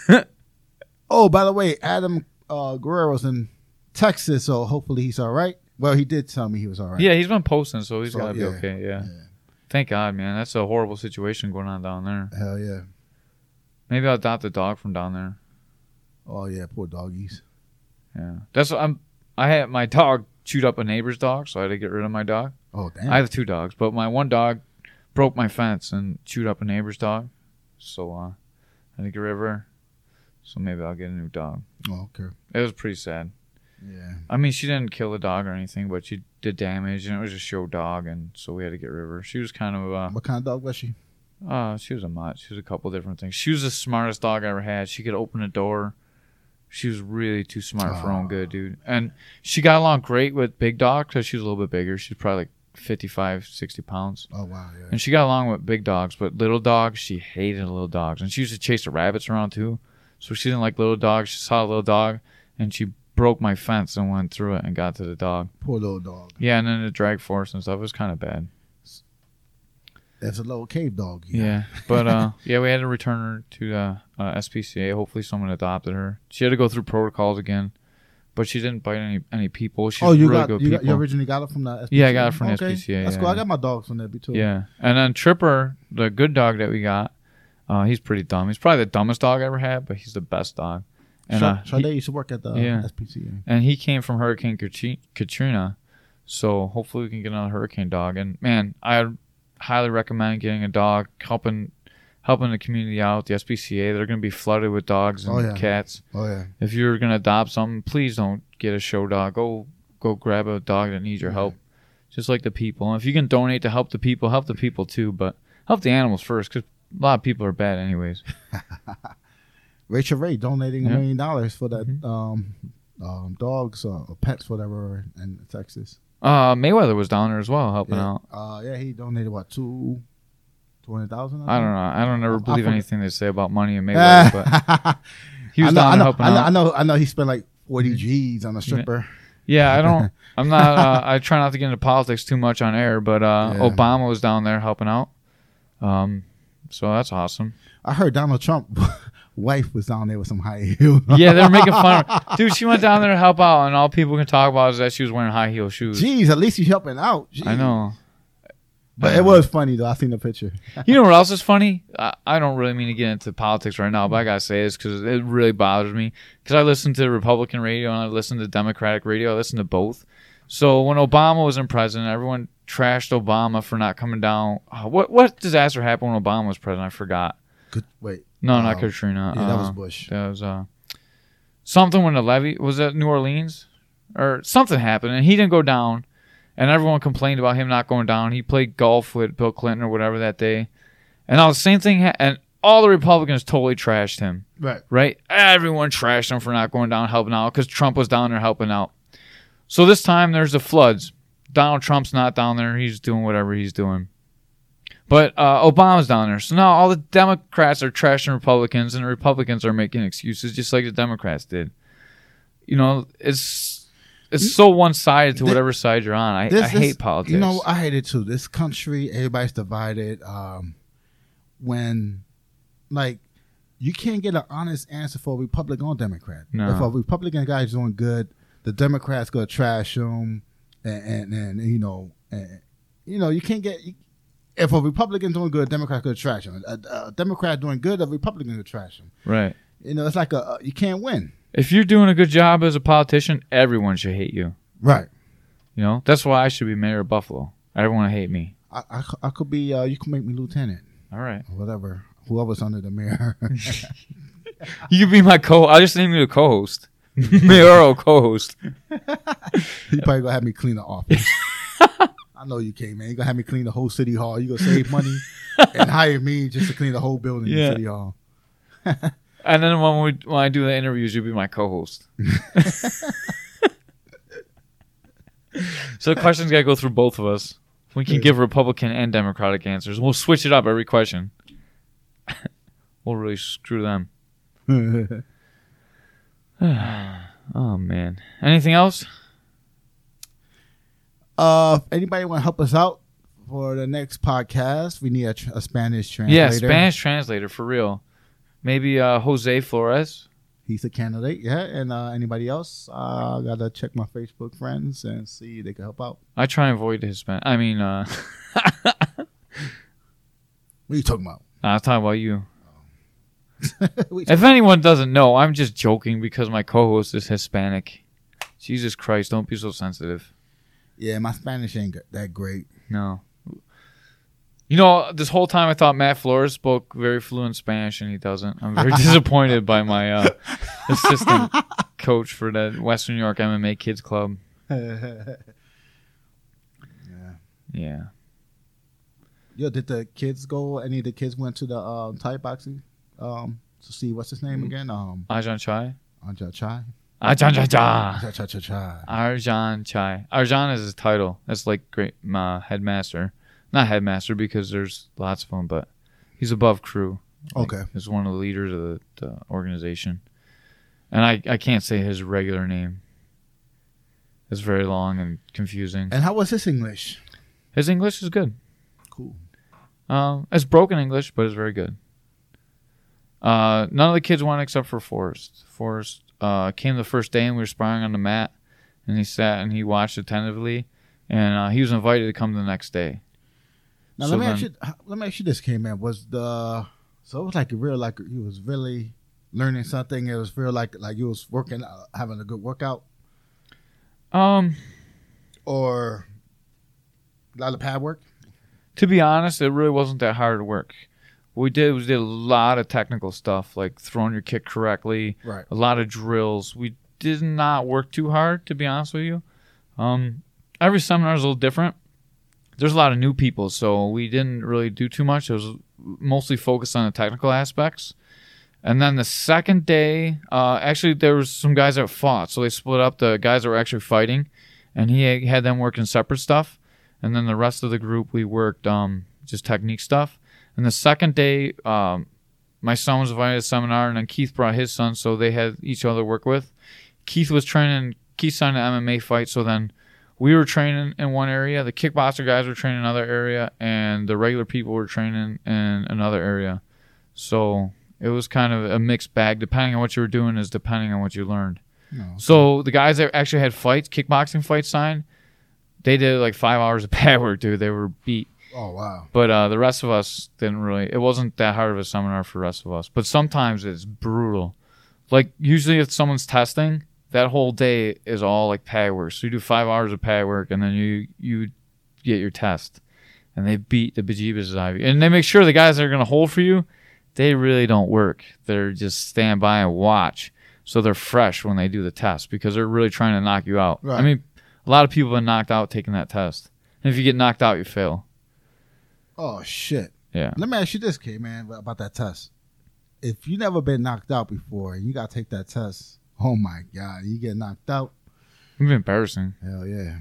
Oh, by the way, Adam uh, Guerrero's in Texas, so hopefully he's all right. Well, he did tell me he was all right. Yeah, he's been posting, so he's So, gotta be yeah, okay. Yeah. yeah. Thank God, man. That's a horrible situation going on down there. Hell yeah. Maybe I'll adopt a dog from down there. Oh yeah, poor doggies. Yeah, that's what I'm. I had my dog chewed up a neighbor's dog, so I had to get rid of my dog. Oh damn. I have two dogs, but my one dog broke my fence and chewed up a neighbor's dog, so uh, I had to get rid of her. So maybe I'll get a new dog. Oh, okay. It was pretty sad. Yeah. I mean, she didn't kill the dog or anything, but she did damage, and it was a show dog, and so we had to get rid of her. She was kind of uh, What kind of dog was she? uh she was a mutt. She was a couple different things. She was the smartest dog I ever had. She could open a door. She was really too smart for her own good, dude. And she got along great with Big Dog because she was a little bit bigger. She's probably like fifty-five, sixty pounds. Oh wow, yeah. And she got along with big dogs, but little dogs, she hated little dogs. And she used to chase the rabbits around too. So she didn't like little dogs. She saw a little dog, and she broke my fence and went through it and got to the dog. Poor little dog. Yeah, and then the drag force and stuff. It was kind of bad. That's a little cave dog. Yeah, yeah. But uh, yeah, we had to return her to the uh, S P C A. Hopefully someone adopted her. She had to go through protocols again, but she didn't bite any any people. She's oh, you really got good you, people. got you originally got it from the S P C A? Yeah, I got it from the okay. S P C A. That's yeah. cool. I got my dogs from there too. Yeah, and then Tripper, the good dog that we got, uh, he's pretty dumb. He's probably the dumbest dog I ever had, but he's the best dog. And uh, Sade he, used to work at the yeah. S P C A. and he came from Hurricane Katri- Katrina, so hopefully we can get another hurricane dog. And man, I highly recommend getting a dog, helping helping the community out. The S P C A, they're going to be flooded with dogs and Oh, yeah. cats. Oh yeah. If you're going to adopt something, please don't get a show dog. Go go grab a dog that needs your Yeah. help, just like the people. And if you can donate to help the people, help the people too, but help the animals first, because a lot of people are bad anyways. Rachel Ray donating a Yeah. million dollars for that Mhm. um, um, dogs uh, or pets, whatever, in Texas. Uh, Mayweather was down there as well, helping Yeah. out. Uh, yeah, he donated what two, two hundred thousand. I don't know. I don't ever I believe forget. anything they say about money and Mayweather, but he was I know, down I there know, helping I know, out. I know, I know. He spent like forty G's on a stripper. Yeah, I don't. I'm not. Uh, I try not to get into politics too much on air, but uh, Yeah. Obama was down there helping out. Um, so that's awesome. I heard Donald Trump wife was down there with some high heels. Yeah, they're making fun of her. Dude, she went down there to help out, and all people can talk about is that she was wearing high heel shoes. Jeez, at least he's helping out. Jeez. I know. But it was funny though. I seen the picture. You know what else is funny? I, I don't really mean to get into politics right now, but I gotta say this because it really bothers me. Because I listen to Republican radio and I listen to Democratic radio. I listen to both. So when Obama was in president, everyone trashed Obama for not coming down. Oh, what what disaster happened when Obama was president? I forgot. Good. Wait. No, not Um, Katrina. Yeah, that was Uh, Bush. That was uh, something when the levee was at New Orleans, or something happened, and he didn't go down, and everyone complained about him not going down. He played golf with Bill Clinton or whatever that day, and now the same thing, ha- and all the Republicans totally trashed him. Right. Right? Everyone trashed him for not going down helping out because Trump was down there helping out. So this time there's the floods. Donald Trump's not down there. He's doing whatever he's doing. But uh, Obama's down there. So now all the Democrats are trashing Republicans, and the Republicans are making excuses just like the Democrats did. You know, it's it's so one-sided to This- whatever side you're on. I, This- I hate this- politics. You know, I hate it too. This country, everybody's divided. Um, when, like, you can't get an honest answer for a Republican or Democrat. No. If a Republican guy's doing good, the Democrats gonna trash him, and and, and you know, and, you know, you can't get. If a Republican doing good, a Democrat gonna trash him. A, a Democrat doing good, a Republican gonna trash him. Right. You know, it's like a you can't win. If you're doing a good job as a politician, everyone should hate you. Right. You know, that's why I should be mayor of Buffalo. Everyone hate me. I I, I could be. Uh, you can make me lieutenant All right. or whatever. Whoever's under the mayor. You can be my co. I'll just name you the co-host, mayoral co-host. You probably gonna have me clean the office. I know you can't, man. You gonna have me clean the whole city hall. You gonna save money and hire me just to clean the whole building Yeah. in city hall. And then when we when I do the interviews, you'll be my co-host. So the questions gotta go through both of us. We can give Republican and Democratic answers. We'll switch it up every question. We'll really screw them. Oh man. Anything else? uh, if anybody want to help us out for the next podcast, we need a, tr- a Spanish translator. Yeah, Spanish translator for real. Maybe uh, Jose Flores. He's a candidate, yeah. And uh, anybody else? I uh, gotta check my Facebook friends and see if they can help out. I try and avoid Hispanic. I mean, uh, what are you talking about? nah, I'm talking about you. We- If anyone doesn't know, I'm just joking because my co-host is Hispanic. Jesus Christ, don't be so sensitive. yeah, my Spanish ain't g- that great. No. You know, this whole time I thought Matt Flores spoke very fluent Spanish, and he doesn't. I'm very disappointed by my uh, assistant coach for the Western New York M M A Kids Club. yeah. Yeah. Yo, did the kids go? Any of the kids went to the um, Thai boxing um, to see what's his name again? Um, Ajahn Chai? Anja Chai. Ajahn Chai Chai. Cha cha cha cha. Arjan Chai. Arjan is his title. That's like great uh, headmaster. Not headmaster because there's lots of them, but he's above crew. Like, Okay. he's one of the leaders of the, the organization. And I, I can't say his regular name. It's very long and confusing. And how was his English? His English is good. Cool. Um, it's broken English, but it's very good. Uh, none of the kids went except for Forrest. Forrest uh, came the first day and we were sparring on the mat, and he sat and he watched attentively, and uh, he was invited to come the next day. Now So let me then- ask you. Let me ask you this, K man. Was the so it was like a real like he was really learning something. It was real like like you was working, uh, having a good workout, Um, or a lot of pad work. to be honest, it really wasn't that hard work. What we did was did a lot of technical stuff, like throwing your kick correctly, Right. a lot of drills. We did not work too hard, to be honest with you. Um, every seminar is a little different. There's a lot of new people, so we didn't really do too much. It was mostly focused on the technical aspects. And then the second day, uh, actually, there was some guys that fought, so they split up the guys that were actually fighting, and he had them working separate stuff. And then the rest of the group, we worked um, just technique stuff. And the second day, um, my son was invited to a seminar, and then Keith brought his son, so they had each other to work with. Keith was training, Keith signed an M M A fight, so then we were training in one area, the kickboxer guys were training in another area, and the regular people were training in another area. So it was kind of a mixed bag. Depending on what you were doing is depending on what you learned. No. So the guys that actually had fights, kickboxing fights signed, they did like five hours of pad work, dude. They were beat. Oh wow. But uh, the rest of us didn't really. It wasn't that hard of a seminar for the rest of us. But sometimes it's brutal. Like usually if someone's testing, that whole day is all like pad work. So you do five hours of pad work, and then you you get your test, and they beat the bejeebus out of you. And they make sure the guys that are gonna hold for you, they really don't work. They're just stand by and watch, so they're fresh when they do the test because they're really trying to knock you out. Right. I mean, a lot of people have been knocked out taking that test, and if you get knocked out, you fail. Oh shit. Yeah. Let me ask you this, K man, about that test. If you never been knocked out before and you gotta take that test, oh my god, you get knocked out. It's embarrassing. Hell yeah.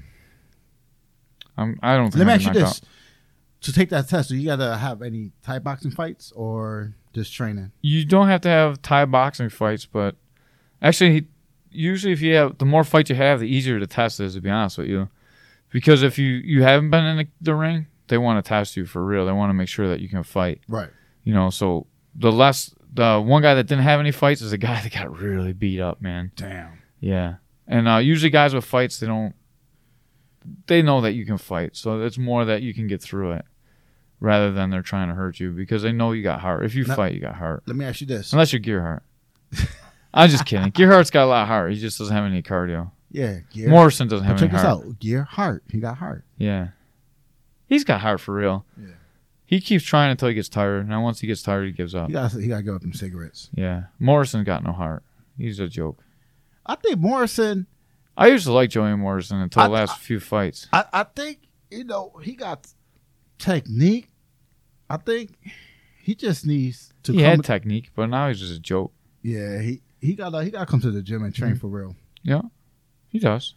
I'm, I don't think Let me I'm ask you knocked this. out. To take that test, do you gotta have any Thai boxing fights or just training? You don't have to have Thai boxing fights, but actually, usually if you have, the more fights you have, the easier the test is, to be honest with you. Because if you, you haven't been in the, the ring, they want to test you for real. They want to make sure that you can fight. Right. You know, so the less, the one guy that didn't have any fights is a guy that got really beat up, man. Damn. Yeah. And uh, usually guys with fights, they don't, they know that you can fight. So it's more that you can get through it rather than they're trying to hurt you because they know you got heart. If you Now- fight, you got heart. Let me ask you this. Unless you're Gearhart. I'm just kidding. Gearhart's got a lot of heart. He just doesn't have any cardio. Yeah, Gear. Morrison doesn't But have check any this heart. out. Gear heart. He got heart. Yeah. He's got heart for real. Yeah. He keeps trying until he gets tired. Now once he gets tired, he gives up. He got he got to give up them cigarettes. Yeah. Morrison got no heart. He's a joke. I think Morrison. I used to like Joey Morrison until I- the last few fights. I, I think you know he got technique. I think he just needs to He come. had technique, but now he's just a joke. yeah, he he got he got to come to the gym and train Mhm. for real. Yeah. He does.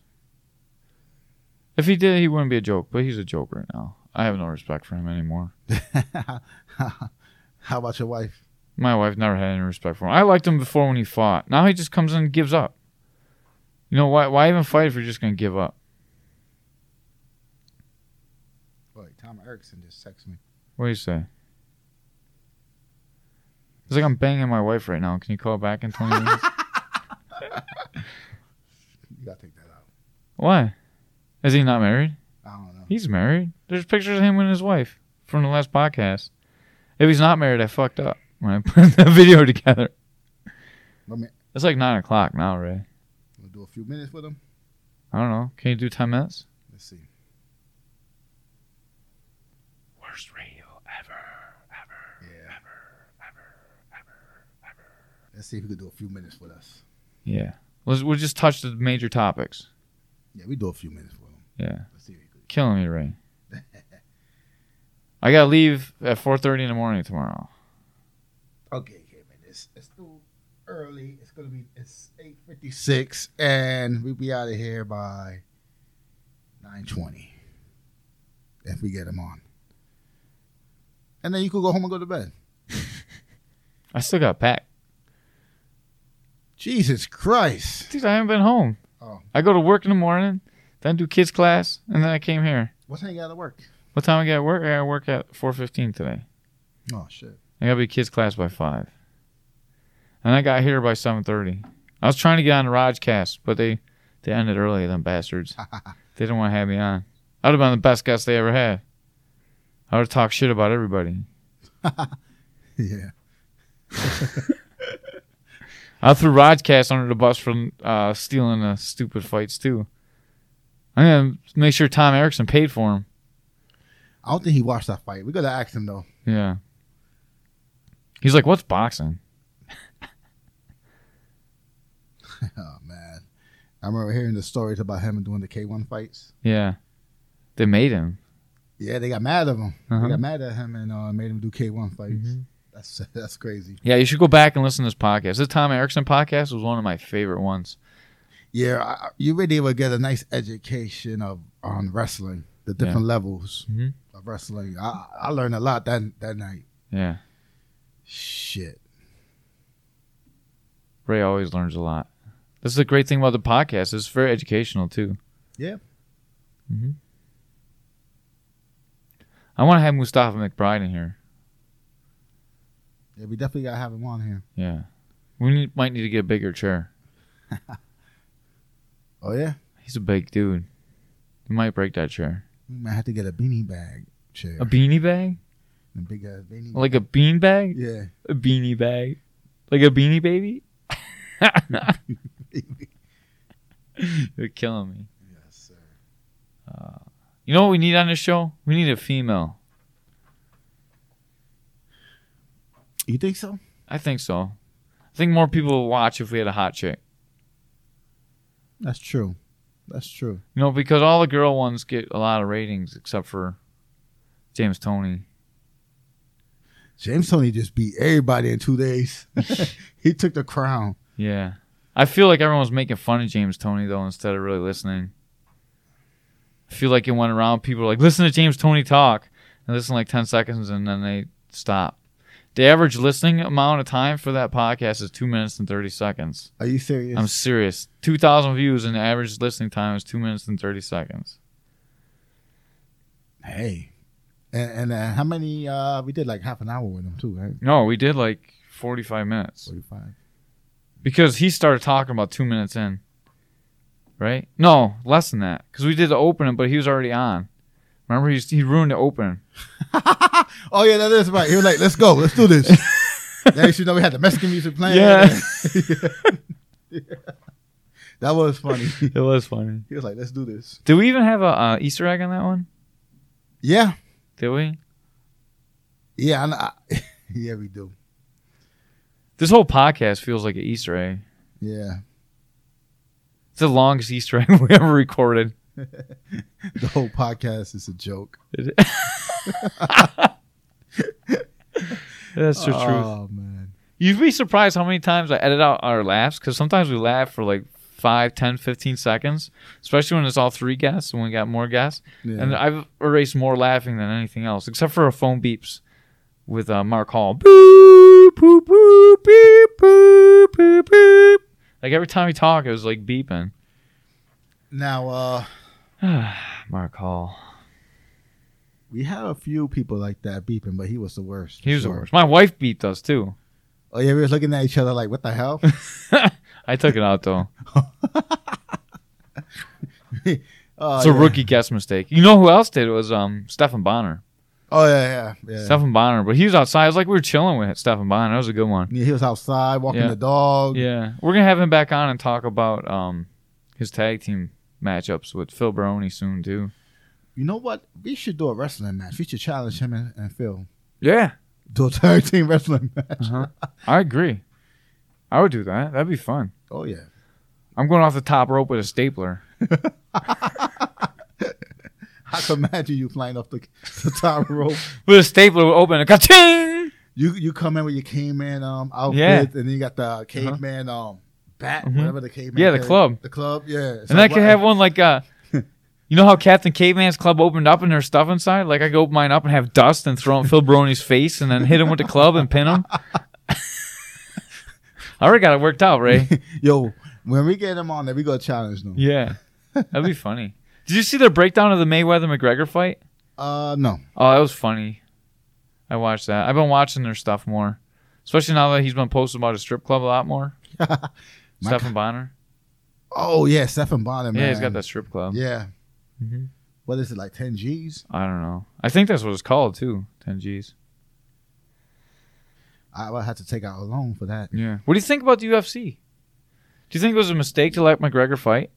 If he did, he wouldn't be a joke, but he's a joke right now. I have no respect for him anymore. How about your wife? My wife never had any respect for him. I liked him before when he fought. Now he just comes in and gives up. You know, why Why even fight if you're just going to give up? Wait, Tom Erickson just texted me. What do you say? It's like I'm banging my wife right now. Can you call back in twenty minutes? You gotta take that out. Why? Is he not married? I don't know. He's married. There's pictures of him and his wife from the last podcast. If he's not married, I fucked up when I put that video together. Let me, It's like nine o'clock now, Ray. we'll do a few minutes with him. I don't know. Can you do ten minutes? Let's see. Worst radio ever, ever, Yeah. ever, ever, ever, ever. Let's see if we can do a few minutes with us. Yeah. Let's, we'll just touch the major topics. Yeah, we do a few minutes with him. Yeah. Let's see if we can. Killing me, Ray. I gotta leave at four thirty in the morning tomorrow. Okay, okay, man. It's it's still early. It's gonna be it's eight fifty six, and we'll be out of here by nine twenty if we get him on. And then you could go home and go to bed. I still got packed. Jesus Christ! Dude, I haven't been home. Oh, I go to work in the morning, then do kids class, and then I came here. what time you gotta work? What time I got to work? I got to work at four fifteen today. Oh shit! I got to be kids class by five. And I got here by seven thirty. I was trying to get on the Rajcast, but they, they ended early, them bastards. They didn't want to have me on. I would have been the best guest they ever had. I would have talked shit about everybody. Yeah. I threw Rajcast under the bus for uh, stealing the stupid fights, too. I'm going to make sure Tom Erickson paid for him. I don't think he watched that fight. We gotta ask him though. Yeah. He's like, what's boxing? Oh man, I remember hearing the stories about him doing the K one fights. Yeah. They made him. Yeah, they got mad at him. Uh-huh. They got mad at him and uh, made him do K one fights. Mm-hmm. That's that's crazy. Yeah, you should go back and listen to this podcast. This Tom Erickson podcast was one of my favorite ones. Yeah, I, you really would get a nice education of on wrestling, the different Yeah. levels Mm-hmm. of wrestling. I I learned a lot that that night. Yeah. Shit. Ray always learns a lot. This is the great thing about the podcast. It's very educational, too. Yeah. Mm-hmm. I want to have Mustafa McBride in here. Yeah, we definitely gotta have him on here. Yeah. We need, might need to get a bigger chair. Oh yeah, He's a big dude. He might break that chair. we might have to get a beanie bag chair. A beanie bag? A big ass beanie. Like a bean bag? Yeah. A beanie bag. Like a beanie baby? You're killing me. Yes, sir. Uh, you know what we need on this show? We need a female. You think so? I think so. I think more people will watch if we had a hot chick. That's true. That's true. You know, because all the girl ones get a lot of ratings except for James Toney. James Toney just beat everybody in two days. He took the crown. Yeah. I feel like everyone's making fun of James Toney, though, instead of really listening. I feel like it went around. People were like, listen to James Toney talk. And listen like ten seconds, and then they stop. The average listening amount of time for that podcast is two minutes and thirty seconds. Are you serious? I'm serious. two thousand views, and the average listening time is two minutes and thirty seconds. Hey. And, and uh, how many? Uh, we did like half an hour with him too, right? No, we did like forty-five minutes. forty-five. Because he started talking about two minutes in. Right? No, less than that. Because we did the opening, but he was already on. Remember, he, he ruined the opening. Oh, yeah, that is right. He was like, let's go. Let's do this. Yeah, you should know we had the Mexican music playing. Yeah. Yeah. That was funny. It was funny. He was like, let's do this. Did we even have a uh, Easter egg on that one? Yeah. Did we? Yeah. I, I, yeah, we do. This whole podcast feels like an Easter egg. Yeah. It's the longest Easter egg we ever recorded. The whole podcast is a joke. That's the truth. Oh, man. You'd be surprised how many times I edit out our laughs, because sometimes we laugh for like five, ten, fifteen seconds, especially when it's all three guests and we got more guests. Yeah. And I've erased more laughing than anything else, except for a phone beeps with uh, Mark Hall. Boop, boop, boop, beep, boop, boop, boop. Like every time we talk, it was like beeping. Now, uh, Mark Hall. We had a few people like that beeping, but he was the worst. He was sure. the worst. My wife beat us too. Oh yeah, we were looking at each other like, what the hell? I took it out though. Oh, It's a yeah. rookie guess mistake. You know who else did it was um Stephen Bonner. Oh yeah, yeah, yeah. Stephen Bonner, but he was outside. It was like we were chilling with Stephen Bonner. That was a good one. Yeah, he was outside walking Yeah. the dog. Yeah, we're gonna have him back on and talk about um his tag team matchups with Phil Baroni soon too. You know what? We should do a wrestling match. We should challenge him and, and Phil. Yeah, Do a tag team wrestling match. uh-huh. I agree. I would do that. That'd be fun. Oh yeah. I'm going off the top rope with a stapler. I can imagine you flying off the, the top rope. With a stapler, would open a ka-ching! You you come in with your caveman um outfit, Yeah. and then you got the caveman um bat, Mhm. whatever the caveman. Yeah, the carries. club. The club, yeah. It's And like, I could what- have one like, uh, you know how Captain Caveman's club opened up and there's stuff inside? Like I could open mine up and have dust and throw it in Phil Baroni's face and then hit him with the club and pin him. I already got it worked out, Ray. Yo, when we get him on there, we go challenge them. Yeah, that'd be funny. Did you see the breakdown of the Mayweather McGregor fight? Uh, no. Oh, that was funny. I watched that. I've been watching their stuff more, especially now that he's been posting about a strip club a lot more. Stephen Bonner. Oh yeah, Stephen Bonner, man. Yeah, he's got that strip club. Yeah. Mhm. What is it, like ten G's? I don't know. I think that's what it's called too. ten G's. I would have to take out a loan for that. Yeah. What do you think about the U F C? Do you think it was a mistake to let McGregor fight?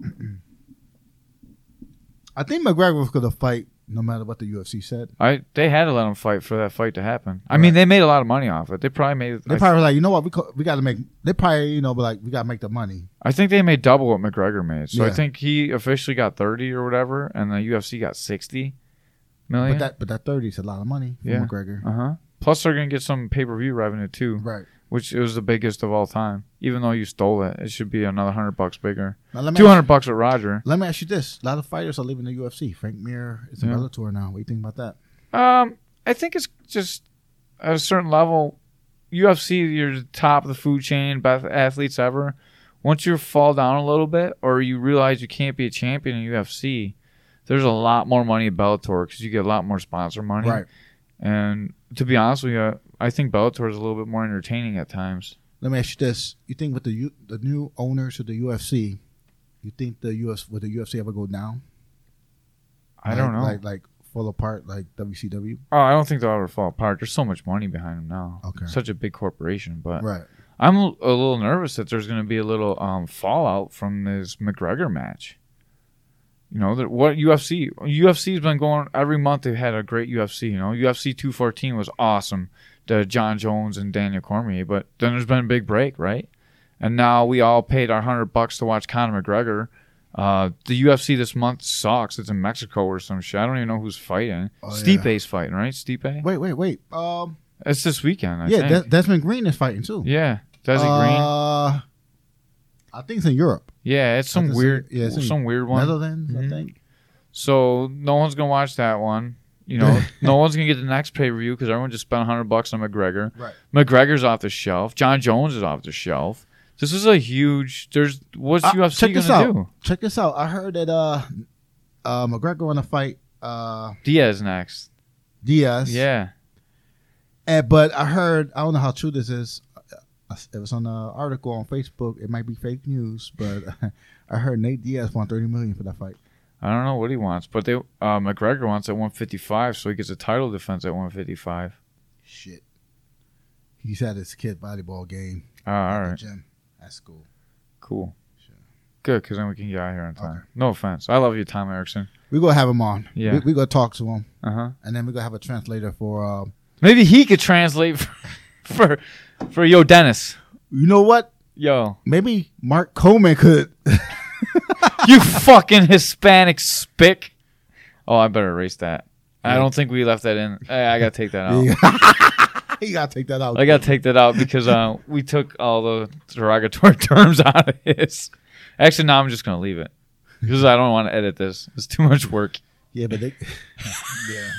I think McGregor was going to fight no matter what the U F C said. I they had to let him fight for that fight to happen. I mean, Right. they made a lot of money off it. They probably made. They I, probably were like, you know what, we co- we got to make. They probably, you know, but like we got to make the money. I think they made double what McGregor made. So I Yeah. think he officially got thirty or whatever, and the U F C got sixty million. But that but that thirty is a lot of money for Yeah. McGregor. Uh huh. Plus, they're gonna get some pay per view revenue too, Right. which is the biggest of all time. Even though you stole it, it should be another hundred bucks bigger. Now, let me Two ask, hundred bucks with Roger. let me ask you this: a lot of fighters are leaving the U F C. Frank Mir is a Yeah. Bellator now. What do you think about that? Um, I think it's just at a certain level. U F C, you're the top of the food chain, best athletes ever. Once you fall down a little bit, or you realize you can't be a champion in U F C, there's a lot more money at Bellator because you get a lot more sponsor money. Right. And to be honest with you, I think Bellator is a little bit more entertaining at times. Let me ask you this: you think with the U, the new owners of the U F C, you think the U S would the U F C ever go down? I Like- don't know. Like like fall apart like W C W. oh, I don't think they'll ever fall apart. There's so much money behind them now. Okay. Such a big corporation, but Right. I'm a a little nervous that there's going to be a little um, fallout from this McGregor match. You know, that what U F C U F C's been going every month. They've had a great U F C. You know, U F C two fourteen was awesome, the John Jones and Daniel Cormier. But then there's been a big break, right? And now we all paid our hundred bucks to watch Conor McGregor. Uh, the U F C this month sucks. It's in Mexico or some shit. I don't even know who's fighting. Oh, Stipe's fighting, right? Stipe. Wait, wait, wait. Um, It's this weekend. I yeah, think. Des- Desmond Green is fighting too. yeah, Desi Green. Uh, I think it's in Europe, Yeah, it's some That's a- weird, yeah, it's in some weird one. Netherlands, I Mhm. think. So no one's gonna watch that one. You know, no one's gonna get the next pay per view because everyone just spent a hundred bucks on McGregor. Right. McGregor's off the shelf. John Jones is off the shelf. This is a huge. There's what's Uh, U F C check this gonna out. do? Check this out. I heard that uh, uh, McGregor want to fight uh Diaz next. Diaz. Yeah. And, but I heard, I don't know how true this is. Uh, It was on an article on Facebook. It might be fake news, but I heard Nate Diaz want thirty million for that fight. I don't know what he wants, but they uh, McGregor wants at one fifty-five, so he gets a title defense at one fifty-five. Shit. He's at his kid volleyball game Oh, all at the right, gym. That's cool. cool, Sure. good, because then we can get out of here on time. Okay. No offense, I love you, Tom Erickson. We're going to have him on. Yeah. We're we going to talk to him. Uh huh. And then we're going to have a translator for, um, Maybe he could translate for for, for Yo Dennis. you know what? Yo, Maybe Mark Coleman could. you fucking Hispanic spick. Oh, I better erase that. I don't think we left that in. I, I gotta take that out. You got to take that out. I gotta take that out because uh, we took all the derogatory terms out of his. Actually, no, I'm just gonna leave it because I don't want to edit this. It's too much work. Yeah, but they. Yeah.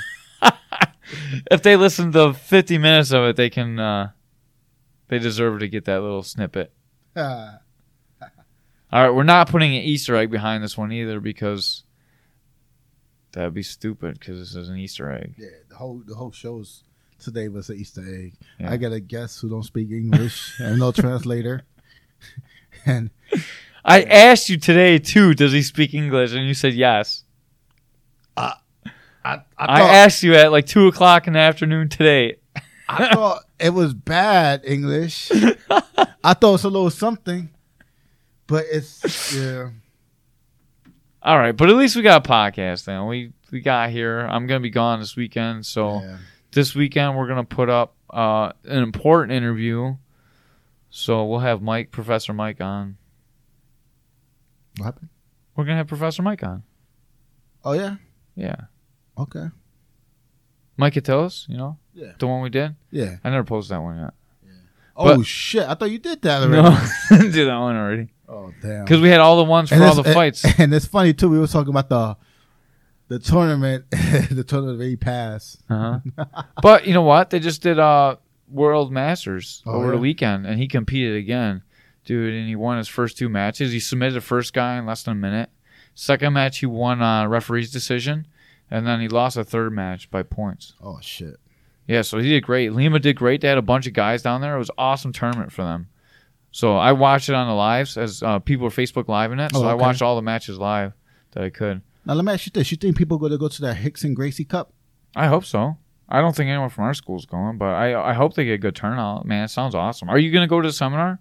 If they listen to fifty minutes of it, they can. Uh, they deserve to get that little snippet. Uh, All right, we're not putting an Easter egg behind this one either because That'd be stupid because this is an Easter egg. Yeah, the whole the whole show's today was an Easter egg. Yeah. I got a guest who don't speak English and no translator. And I asked you today too. Does he speak English? And you said yes. I I, I thought, asked you at like two o'clock in the afternoon today. I thought it was bad English. I thought it's a little something, but it's yeah. All right, but at least we got a podcast then. We we got here. I'm gonna be gone this weekend, so yeah. this weekend we're gonna put up uh, an important interview. So we'll have Mike, Professor Mike, on. What happened? We're gonna have Professor Mike on. Oh yeah. Yeah, Okay. Mike Catellis, you know, Yeah. the one we did. Yeah. I never posted that one yet. Oh But- shit! I thought you did that already. No, I didn't do that one already Oh damn. because we had all the ones for And all the it's- fights. And, and it's funny too. We were talking about the the tournament, the tournament that he passed. Uh-huh. But you know what? They just did uh World Masters Oh, over yeah? the weekend, and he competed again, dude. And he won his first two matches. He submitted the first guy in less than a minute. Second match, he won uh, referee's decision, and then he lost a third match by points. Oh shit! Yeah, so he did great. Lima did great. They had a bunch of guys down there. It was an awesome tournament for them. So I watched it on the lives as uh, people were Facebook Live in it. So Oh, I okay. watched all the matches live that I could. Now let me ask you this: you think people are going to go to that Hickson Gracie Cup? I hope so. I don't think anyone from our school's going, but I I hope they get a good turnout. Man, it sounds awesome. Are you going to go to the seminar?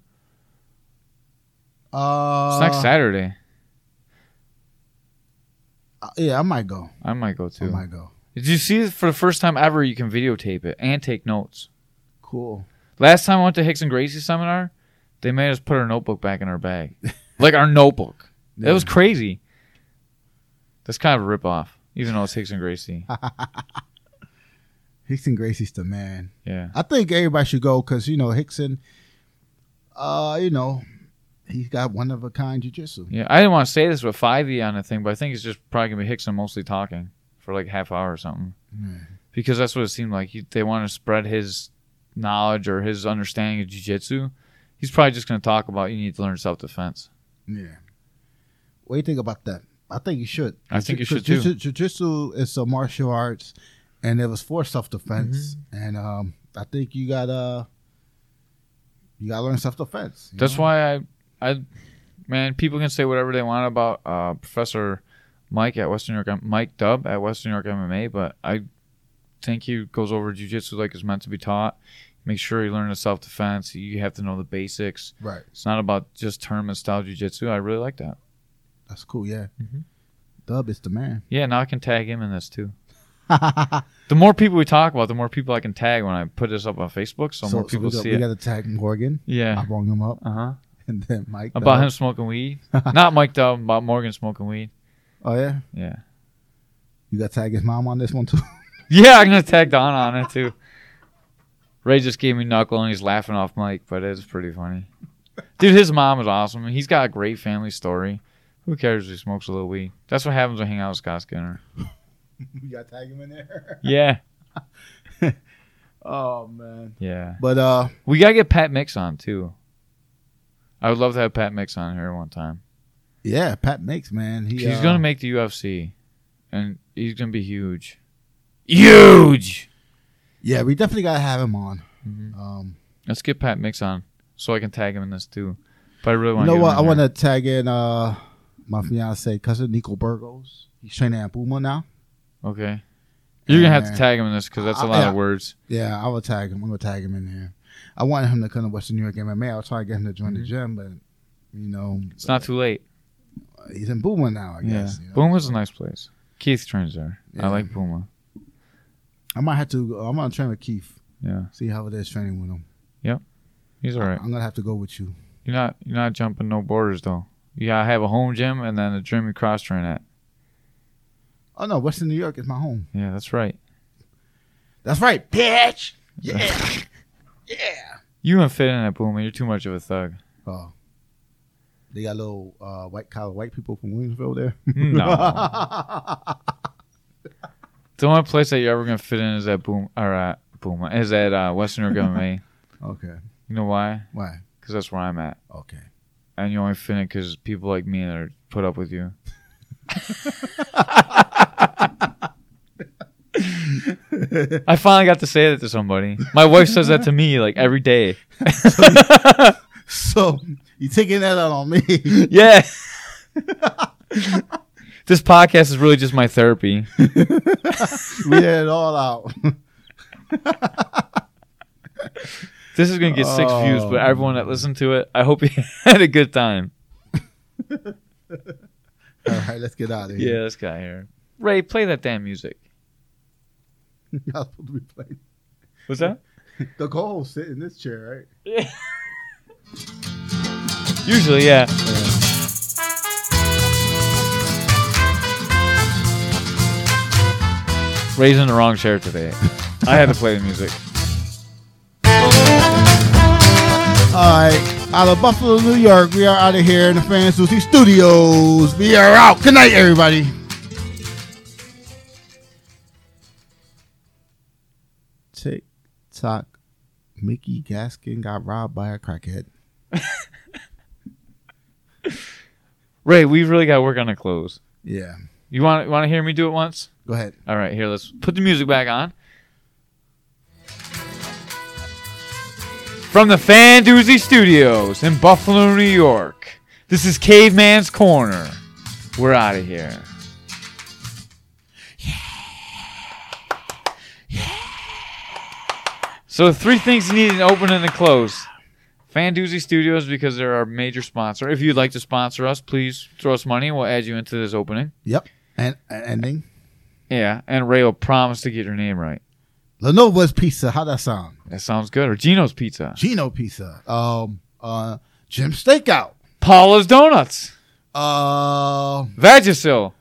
Uh, It's next Saturday. uh, yeah, I might go. I might go I too. might go. Did you see for the first time ever you can videotape it and take notes? Cool. Last time I went to Hickson Gracie seminar, they made us put our notebook back in our bag. Like our notebook. Yeah. It was crazy. That's kind of a ripoff, even though it's Hickson Gracie. Hickson Gracie's the man. Yeah. I think everybody should go because you know Hickson. Uh, you know, he's got one of a kind jujitsu. Yeah. I didn't want to say this with five E on the thing, but I think it's just probably going to be Hickson mostly talking for like half hour or something. Mm. Because that's what it seemed like. He, they want to spread his knowledge or his understanding of jiu-jitsu. He's probably just going to talk about you need to learn self-defense. Yeah. What do you think about that? I think you should. I think you should, Jiu- too. Jiu- Jiu-jitsu is a martial arts, and it was for self-defense. Mm-hmm. And um, I think you gotta you gotta learn self-defense. you That's know? why I, I, man, people can say whatever they want about uh, Professor Mike at Western New York, Mike Dubb at Western New York M M A, but I think he goes over jiu-jitsu like it's meant to be taught. Make sure you learn the self-defense. You have to know the basics. Right. It's not about just tournament style jiu-jitsu. I really like that. That's cool. Yeah. Mhm. Dub is the man. Yeah, now I can tag him in this too. The more people we talk about, the more people I can tag when I put this up on Facebook, so, more people we got, see we it. got to tag Morgan. I Yeah. brought him up, Uh huh. and then Mike. About Dub. him smoking weed. Not Mike Dubb, about Morgan smoking weed. Oh yeah. Yeah. You got to tag his mom on this one too. Yeah, I'm gonna tag Don on it too. Ray just gave me knuckle and he's laughing off Mike, but it's pretty funny. Dude, his mom is awesome. He's got a great family story. Who cares if he smokes a little weed? That's what happens when I hang out with Scott Skinner. You got to tag him in there. Yeah. Oh man. Yeah. But uh, We gotta get Pat Mix on too. I would love to have Pat Mix on here one time. yeah, Pat Mix, man. He, He's uh, gonna make the U F C. And he's gonna be huge. Huge! Yeah, we definitely gotta have him on. Mhm. Um, Let's get Pat Mix on so I can tag him in this too. But I really you want know to what? I want to tag in uh my fiance cousin Nico Burgos. He's training at Puma now. Okay. You're going to have to And- tag him in this because that's a Uh, lot yeah. of words. Yeah, I will tag him. I'm gonna tag him in here. I wanted him to come to Western New York M M A. I was trying to get him to join the Mhm. gym, but you know, It's not too late. he's in Puma now. I Yeah. guess. you know? Puma's a nice place. Keith trains there. Yeah. I like Puma. I might have to. I'm gonna train with Keith. Yeah. See how it is training with him. He's all right. I'm gonna have to go with you. You're not you're not jumping no borders though. You gotta have a home gym and then a gym you cross train at. Oh no, Western New York is my home. Yeah, that's right. That's right, bitch. Yeah, yeah. You don't fit in at Puma. You're too much of a thug. Oh, they got little uh, white collar white people from Williamsville there. No. The only place that you're ever gonna fit in is at Boom or at Puma is at uh, Western New York M M A. Okay, You know why? why? Because that's where I'm at. Okay. And you only fit in because people like me that are put up with you. I finally got to say that to somebody. My wife says that to me like every day. So you taking that out on me? Yeah. This podcast is really just my therapy. We had it all out. This is gonna get six Oh. views, but everyone that listened to it, I hope you had a good time. All right, let's get out of here. Yeah, this guy here. Ray, play that damn music. Y'all supposed to be playing. What's that? The co-host sit in this chair, right? Yeah. Usually, yeah. Ray's in the wrong chair today. I had to play the music. All right, out of Buffalo, New York, we are out of here in the Fan Susie Studios. We are out. Good night, everybody. Tick tock. Mickey Gaskin got robbed by a crackhead. Ray, we really got to work on the clothes. Yeah. You want want to hear me do it once? Go ahead. All right, here, let's put the music back on. From the Fan Doozy Studios in Buffalo, New York, this is Caveman's Corner. We're out of here. So three things you need to open and to close. Fan Doozy Studios, because they're our major sponsor. If you'd like to sponsor us, please throw us money and we'll add you into this opening. Yep. And, and ending. Yeah, and Ray will promise to get your name right. Lenovo's Pizza. How that sound? That sounds good. Or Gino's Pizza. Gino Pizza. Um. Uh. Jim Stakeout. Paula's Donuts. Uh. Vagisil.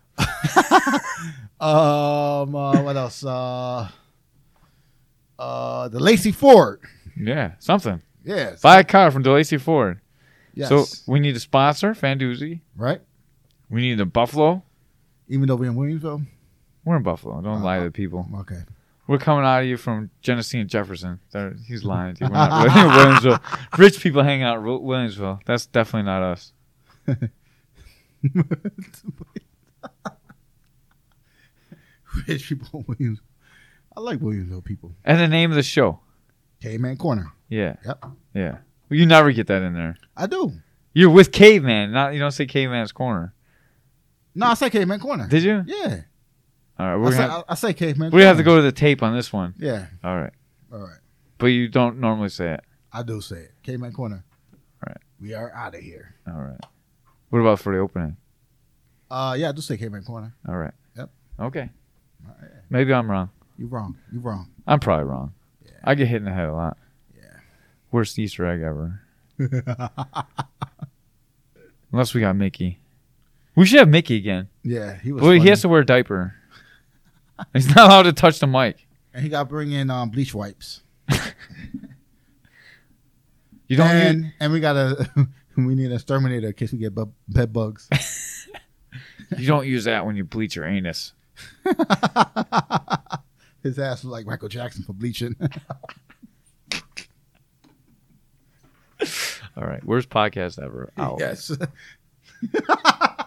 Um. Uh, what else? Uh. Uh. The Lacey Ford. Yeah, something. Yes. Buy a car from DeLacy Ford. Yes. So we need a sponsor, Fan Doozy. Right. We need a Buffalo. Even though we're in Williamsville. We're in Buffalo. Don't Uh, lie to the people. Okay. We're coming out of you from Genesee and Jefferson. They're, he's lying to you. We're not really in Williamsville. Rich people hang out in Wi- Williamsville. That's definitely not us. Rich people in Williamsville. I like Williamsville people. And the name of the show. Caveman Corner. Yeah. Yep. Yeah. Well, you never get that in there. I do. You're with Caveman. Not You don't say Caveman's Corner. No, I say Caveman Corner. Did you? Yeah. All right. I We're say, gonna I, have, I say Caveman we Corner. have to go to the tape on this one. Yeah. All right. All right. But you don't normally say it. I do say it. Caveman Corner. Right. We are out of here. All right. What about for the opening? Uh, yeah, I do say Caveman Corner. All right. Yep. Okay. All right. Maybe I'm wrong. You wrong. You wrong. I'm probably wrong. Yeah. I get hit in the head a lot. Yeah. Worst Easter egg ever. Unless we got Mickey. We should have Mickey again. Yeah, he was. Well, he funny. has to wear a diaper. He's not allowed to touch the mic. And he got to bring in um, bleach wipes. You don't and need, and we got to we need an exterminator in case we get bu- bed bugs. you don't use that when you bleach your anus. His ass was like Michael Jackson for bleaching. All right. Worst podcast ever. Out. Yes.